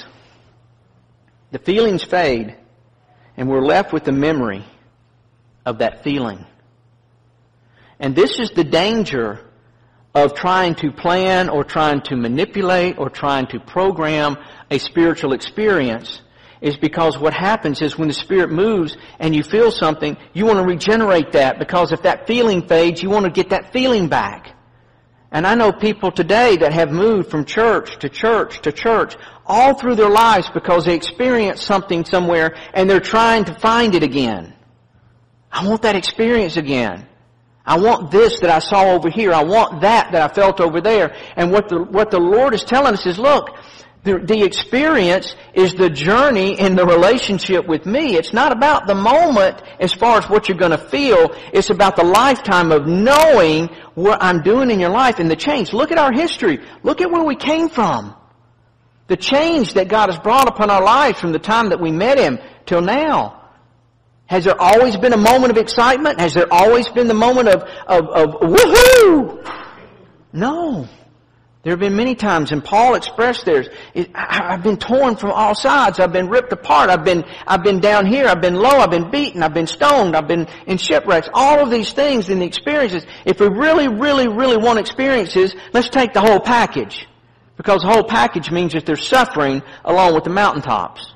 The feelings fade, and we're left with the memory of that feeling. And this is the danger of trying to plan or trying to manipulate or trying to program a spiritual experience, is because what happens is when the Spirit moves and you feel something, you want to regenerate that, because if that feeling fades, you want to get that feeling back. And I know people today that have moved from church to church to church all through their lives because they experienced something somewhere and they're trying to find it again. I want that experience again. I want this that I saw over here. I want that I felt over there. And what the Lord is telling us is, look, the experience is the journey in the relationship with me. It's not about the moment as far as what you're going to feel. It's about the lifetime of knowing what I'm doing in your life and the change. Look at our history. Look at where we came from. The change that God has brought upon our lives from the time that we met Him till now. Has there always been a moment of excitement? Has there always been the moment of woohoo? No. There have been many times, and Paul expressed theirs. I've been torn from all sides. I've been ripped apart. I've been down here. I've been low. I've been beaten. I've been stoned. I've been in shipwrecks. All of these things and the experiences. If we really, really, really want experiences, let's take the whole package. Because the whole package means that there's suffering along with the mountaintops.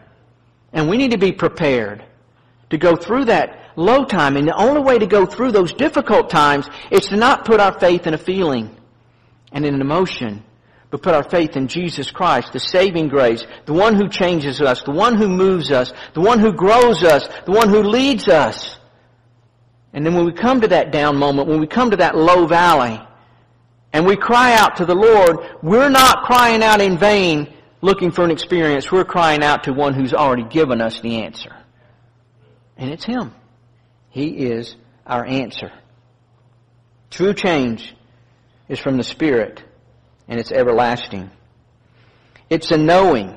And we need to be prepared to go through that low time. And the only way to go through those difficult times is to not put our faith in a feeling and in an emotion, but put our faith in Jesus Christ, the saving grace, the one who changes us, the one who moves us, the one who grows us, the one who leads us. And then when we come to that down moment, when we come to that low valley, and we cry out to the Lord, we're not crying out in vain looking for an experience. We're crying out to one who's already given us the answer. And it's Him. He is our answer. True change is from the Spirit, and it's everlasting. It's a knowing.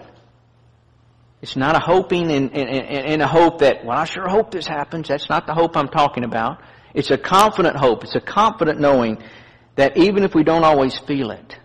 It's not a hoping and a hope that, well, I sure hope this happens. That's not the hope I'm talking about. It's a confident hope. It's a confident knowing that even if we don't always feel it,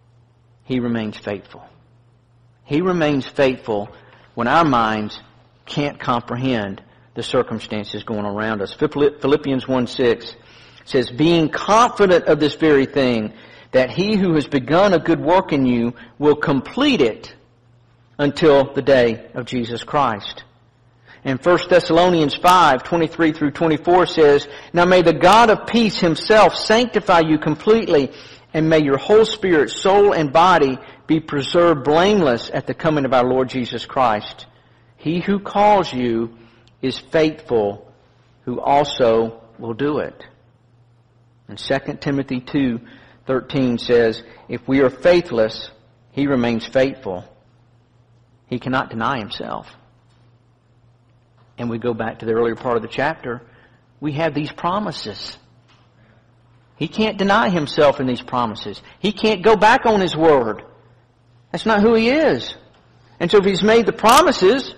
He remains faithful. He remains faithful when our minds can't comprehend the circumstances going around us. Philippians 1:6 says, being confident of this very thing, that He who has begun a good work in you will complete it until the day of Jesus Christ. And 1 Thessalonians 5:23 through 24 says, now may the God of peace Himself sanctify you completely, and may your whole spirit, soul, and body be preserved blameless at the coming of our Lord Jesus Christ. He who calls you is faithful, who also will do it. And 2 Timothy 2:13 says, if we are faithless, He remains faithful. He cannot deny Himself. And we go back to the earlier part of the chapter, we have these promises. He can't deny Himself in these promises. He can't go back on His word. That's not who He is. And so if He's made the promises,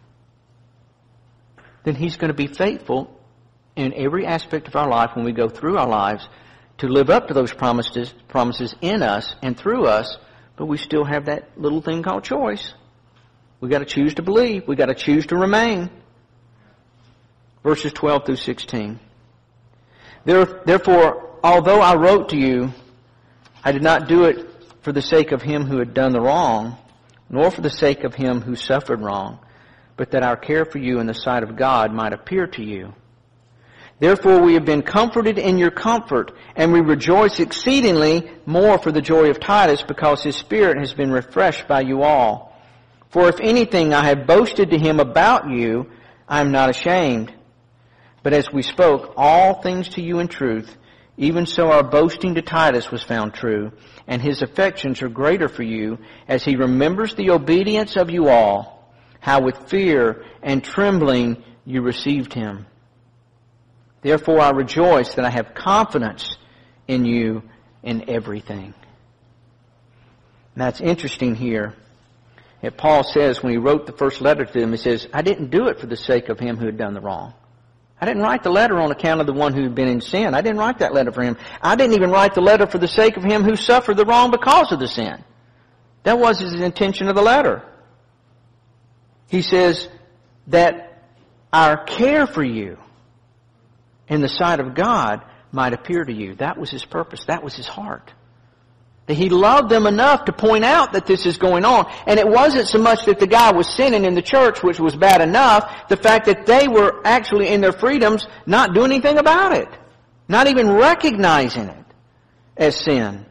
then He's going to be faithful in every aspect of our life when we go through our lives to live up to those promises in us and through us, but we still have that little thing called choice. We've got to choose to believe. We've got to choose to remain. Verses 12 through 16. Therefore, although I wrote to you, I did not do it for the sake of him who had done the wrong, nor for the sake of him who suffered wrong, but that our care for you in the sight of God might appear to you. Therefore we have been comforted in your comfort, and we rejoice exceedingly more for the joy of Titus, because his spirit has been refreshed by you all. For if anything I have boasted to him about you, I am not ashamed. But as we spoke all things to you in truth, even so our boasting to Titus was found true, and his affections are greater for you, as he remembers the obedience of you all, how with fear and trembling you received him. Therefore I rejoice that I have confidence in you in everything. And that's interesting here. And Paul says when he wrote the first letter to them, he says, I didn't do it for the sake of him who had done the wrong. I didn't write the letter on account of the one who had been in sin. I didn't write that letter for him. I didn't even write the letter for the sake of him who suffered the wrong because of the sin. That was his intention of the letter. He says that our care for you in the sight of God might appear to you. That was his purpose. That was his heart. That he loved them enough to point out that this is going on. And it wasn't so much that the guy was sinning in the church, which was bad enough. The fact that they were actually in their freedoms not doing anything about it. Not even recognizing it as sin.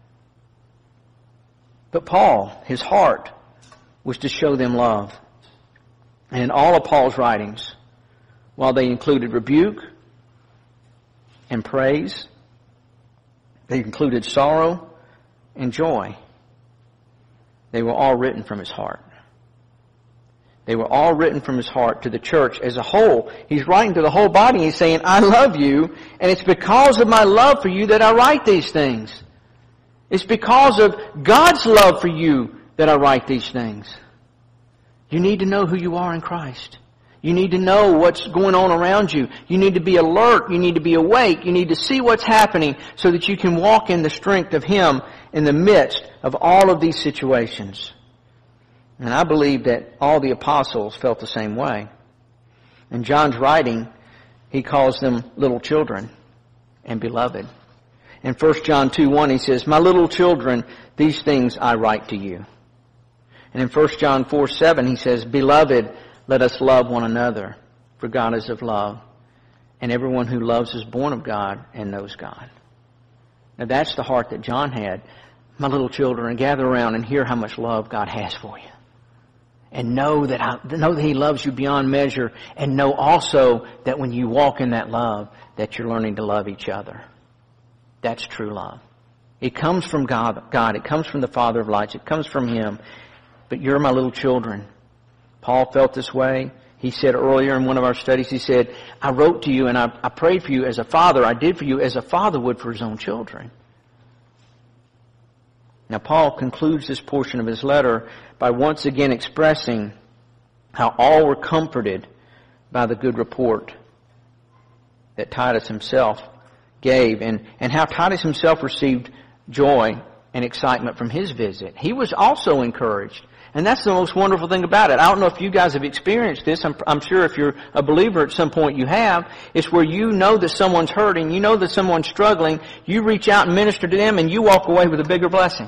But Paul, his heart was to show them love. And in all of Paul's writings, while they included rebuke and praise, they included sorrow and joy, they were all written from his heart. They were all written from his heart to the church as a whole. He's writing to the whole body. He's saying, I love you, and it's because of my love for you that I write these things. It's because of God's love for you that I write these things. You need to know who you are in Christ. You need to know what's going on around you. You need to be alert. You need to be awake. You need to see what's happening so that you can walk in the strength of Him in the midst of all of these situations. And I believe that all the apostles felt the same way. In John's writing, he calls them little children and beloved. In 1 John 2:1 he says, My little children, these things I write to you. And in 1 John 4:7 he says, Beloved, let us love one another, for God is of love. And everyone who loves is born of God and knows God. Now that's the heart that John had. My little children, gather around and hear how much love God has for you. And know that He loves you beyond measure. And know also that when you walk in that love, that you're learning to love each other. That's true love. It comes from God. It comes from the Father of lights. It comes from Him. But you're my little children. Paul felt this way. He said earlier in one of our studies, he said, I wrote to you and I prayed for you as a father. I did for you as a father would for his own children. Now Paul concludes this portion of his letter by once again expressing how all were comforted by the good report that Titus himself gave and how Titus himself received joy and excitement from his visit. He was also encouraged. And that's the most wonderful thing about it. I don't know if you guys have experienced this. I'm sure if you're a believer at some point you have. It's where you know that someone's hurting. You know that someone's struggling. You reach out and minister to them and you walk away with a bigger blessing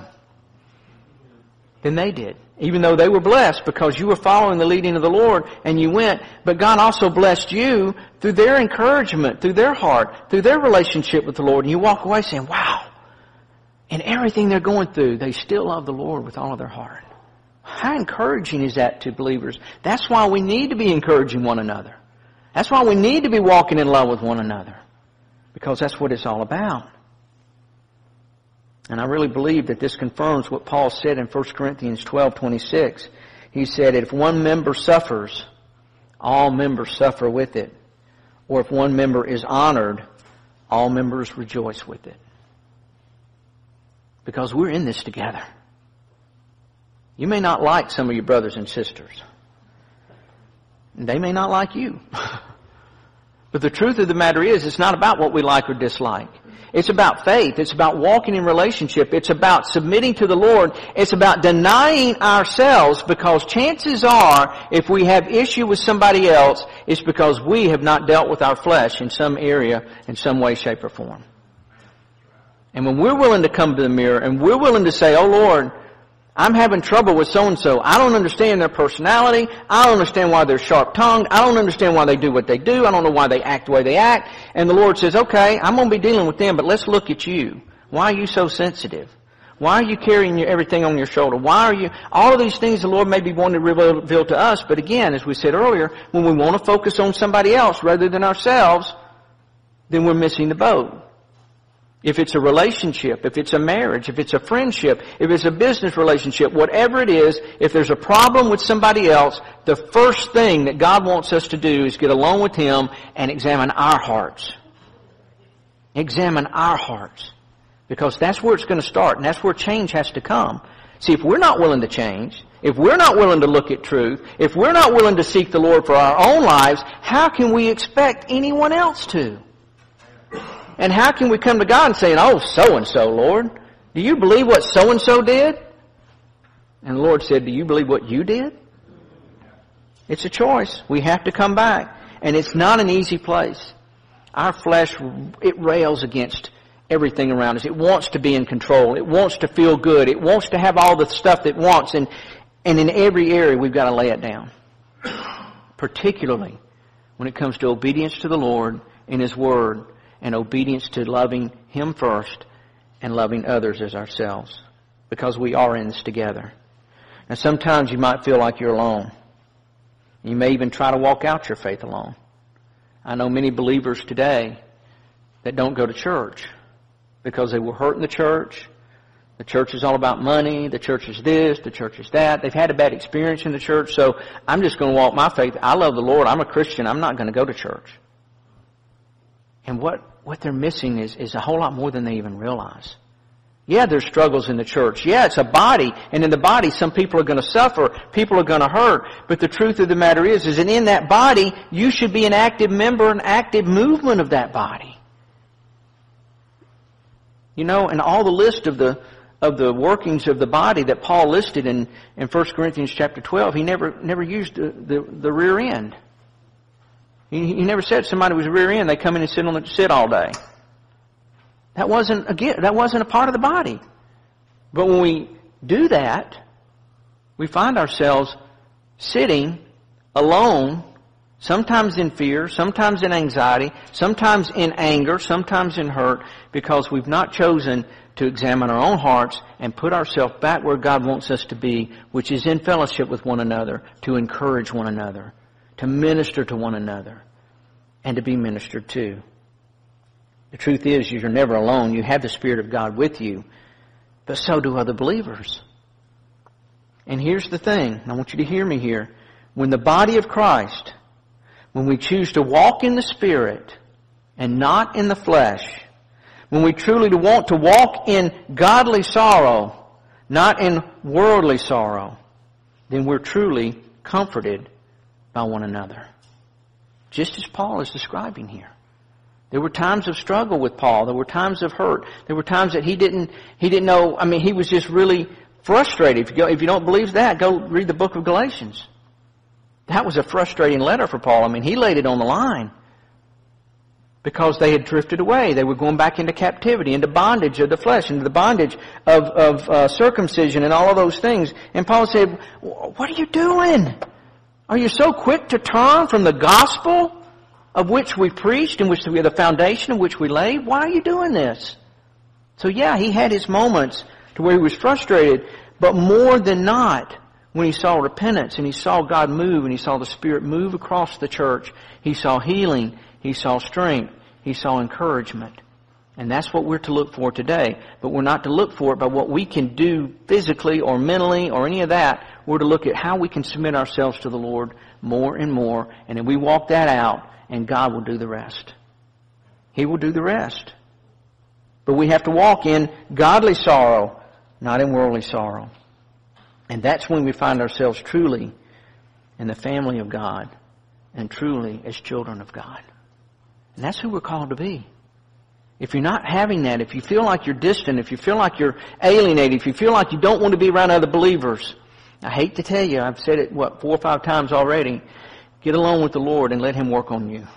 than they did. Even though they were blessed because you were following the leading of the Lord and you went. But God also blessed you through their encouragement, through their heart, through their relationship with the Lord. And you walk away saying, wow. And everything they're going through, they still love the Lord with all of their heart. How encouraging is that to believers? That's why we need to be encouraging one another. That's why we need to be walking in love with one another. Because that's what it's all about. And I really believe that this confirms what Paul said in 1 Corinthians 12:26. He said, if one member suffers, all members suffer with it. Or if one member is honored, all members rejoice with it. Because we're in this together. You may not like some of your brothers and sisters. They may not like you. But the truth of the matter is, it's not about what we like or dislike. It's about faith. It's about walking in relationship. It's about submitting to the Lord. It's about denying ourselves, because chances are, if we have issue with somebody else, it's because we have not dealt with our flesh in some area, in some way, shape, or form. And when we're willing to come to the mirror and we're willing to say, oh Lord, I'm having trouble with so-and-so. I don't understand their personality. I don't understand why they're sharp-tongued. I don't understand why they do what they do. I don't know why they act the way they act. And the Lord says, okay, I'm going to be dealing with them, but let's look at you. Why are you so sensitive? Why are you carrying everything on your shoulder? Why are you... All of these things the Lord may be wanting to reveal to us, but again, as we said earlier, when we want to focus on somebody else rather than ourselves, then we're missing the boat. If it's a relationship, if it's a marriage, if it's a friendship, if it's a business relationship, whatever it is, if there's a problem with somebody else, the first thing that God wants us to do is get alone with Him and examine our hearts. Examine our hearts. Because that's where it's going to start, and that's where change has to come. See, if we're not willing to change, if we're not willing to look at truth, if we're not willing to seek the Lord for our own lives, how can we expect anyone else to? And how can we come to God and say, oh, so-and-so, Lord, do you believe what so-and-so did? And the Lord said, do you believe what you did? It's a choice. We have to come back. And it's not an easy place. Our flesh, it rails against everything around us. It wants to be in control. It wants to feel good. It wants to have all the stuff it wants. And in every area, we've got to lay it down. Particularly when it comes to obedience to the Lord in His Word, and obedience to loving Him first and loving others as ourselves. Because we are in this together. Now sometimes you might feel like you're alone. You may even try to walk out your faith alone. I know many believers today that don't go to church because they were hurt in the church. The church is all about money. The church is this. The church is that. They've had a bad experience in the church, so I'm just going to walk my faith. I love the Lord. I'm a Christian. I'm not going to go to church. And what they're missing is a whole lot more than they even realize. Yeah, there's struggles in the church. Yeah, it's a body. And in the body, some people are going to suffer. People are going to hurt. But the truth of the matter is that in that body, you should be an active member, an active movement of that body. You know, and all the list of the workings of the body that Paul listed in 1 Corinthians chapter 12, he never used the rear end. He never said somebody was a rear end, they come in and sit all day. That wasn't a part of the body. But when we do that, we find ourselves sitting alone, sometimes in fear, sometimes in anxiety, sometimes in anger, sometimes in hurt, because we've not chosen to examine our own hearts and put ourselves back where God wants us to be, which is in fellowship with one another, to encourage one another, to minister to one another, and to be ministered to. The truth is, you're never alone. You have the Spirit of God with you, but so do other believers. And here's the thing, I want you to hear me here. When the body of Christ, when we choose to walk in the Spirit and not in the flesh, when we truly want to walk in godly sorrow, not in worldly sorrow, then we're truly comforted by one another. Just as Paul is describing here. There were times of struggle with Paul. There were times of hurt. There were times that he didn't know. I mean, he was just really frustrated. If you don't believe that, go read the book of Galatians. That was a frustrating letter for Paul. I mean, he laid it on the line. Because they had drifted away. They were going back into captivity, into bondage of the flesh, into the bondage of circumcision and all of those things. And Paul said, what are you doing? Are you so quick to turn from the gospel of which we preached and which the foundation of which we laid? Why are you doing this? So yeah, he had his moments to where he was frustrated, but more than not, when he saw repentance and he saw God move and he saw the Spirit move across the church, he saw healing, he saw strength, he saw encouragement. And that's what we're to look for today. But we're not to look for it by what we can do physically or mentally or any of that. We're to look at how we can submit ourselves to the Lord more and more. And then we walk that out and God will do the rest. He will do the rest. But we have to walk in godly sorrow, not in worldly sorrow. And that's when we find ourselves truly in the family of God and truly as children of God. And that's who we're called to be. If you're not having that, if you feel like you're distant, if you feel like you're alienated, if you feel like you don't want to be around other believers, I hate to tell you, I've said it, 4 or 5 times already, get alone with the Lord and let Him work on you.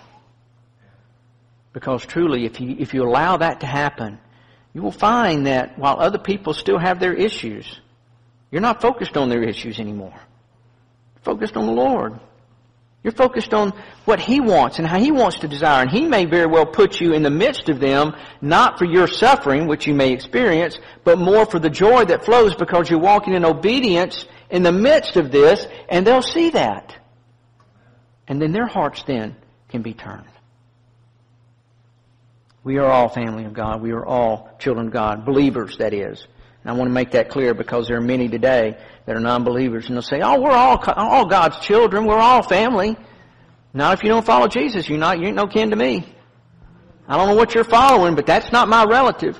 Because truly, if you allow that to happen, you will find that while other people still have their issues, you're not focused on their issues anymore. You're focused on the Lord. You're focused on what He wants and how He wants to desire. And He may very well put you in the midst of them, not for your suffering, which you may experience, but more for the joy that flows because you're walking in obedience in the midst of this, and they'll see that. And then their hearts then can be turned. We are all family of God. We are all children of God. Believers, that is. And I want to make that clear because there are many today that are non-believers, and they'll say, "Oh, we're all God's children. We're all family." Not if you don't follow Jesus. You ain't no kin to me. I don't know what you're following, but that's not my relative.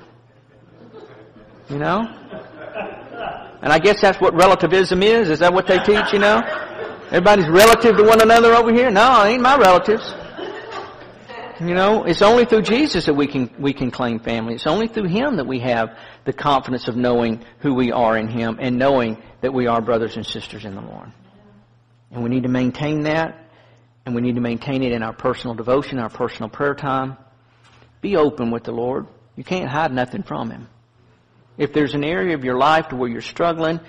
You know? And I guess that's what relativism is. Is that what they teach, you know? Everybody's relative to one another over here? No, it ain't my relatives. You know, it's only through Jesus that we can claim family. It's only through Him that we have the confidence of knowing who we are in Him and knowing that we are brothers and sisters in the Lord. And we need to maintain that, and we need to maintain it in our personal devotion, our personal prayer time. Be open with the Lord. You can't hide nothing from Him. If there's an area of your life to where you're struggling,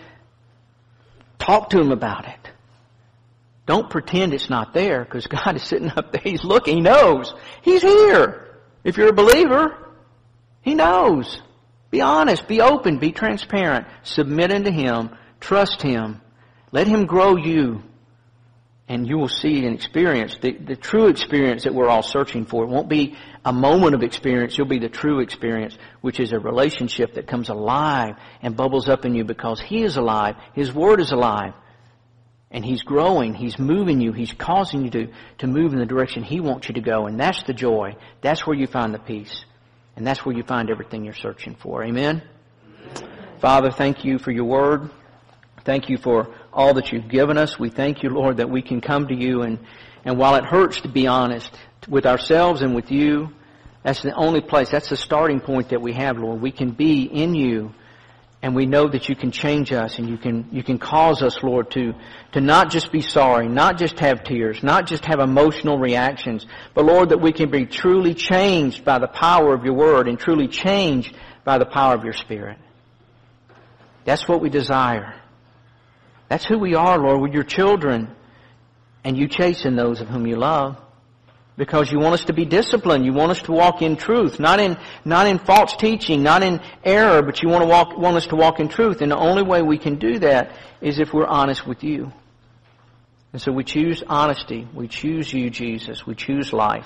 talk to Him about it. Don't pretend it's not there, because God is sitting up there. He's looking. He knows. He's here. If you're a believer, He knows. Be honest. Be open. Be transparent. Submit unto Him. Trust Him. Let Him grow you. And you will see and experience the true experience that we're all searching for. It won't be a moment of experience. It'll be the true experience, which is a relationship that comes alive and bubbles up in you because He is alive. His Word is alive. And He's growing. He's moving you. He's causing you to move in the direction He wants you to go. And that's the joy. That's where you find the peace. And that's where you find everything you're searching for. Amen? Father, thank You for Your Word. Thank You for all that You've given us. We thank You, Lord, that we can come to You. And while it hurts to be honest with ourselves and with You, that's the only place. That's the starting point that we have, Lord. We can be in You. And we know that You can change us, and You can cause us, Lord, to not just be sorry, not just have tears, not just have emotional reactions, but, Lord, that we can be truly changed by the power of Your Word and truly changed by the power of Your Spirit. That's what we desire. That's who we are, Lord. We're Your children, and You chasten those of whom You love. Because You want us to be disciplined. You want us to walk in truth. Not in false teaching, not in error, but You want us to walk in truth. And the only way we can do that is if we're honest with You. And so we choose honesty. We choose You, Jesus. We choose life.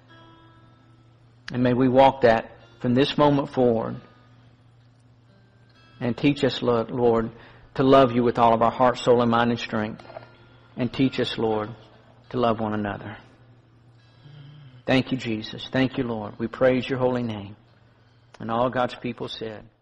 And may we walk that from this moment forward. And teach us, Lord, to love You with all of our heart, soul, and mind and strength. And teach us, Lord, to love one another. Thank You, Jesus. Thank You, Lord. We praise Your holy name. And all God's people said,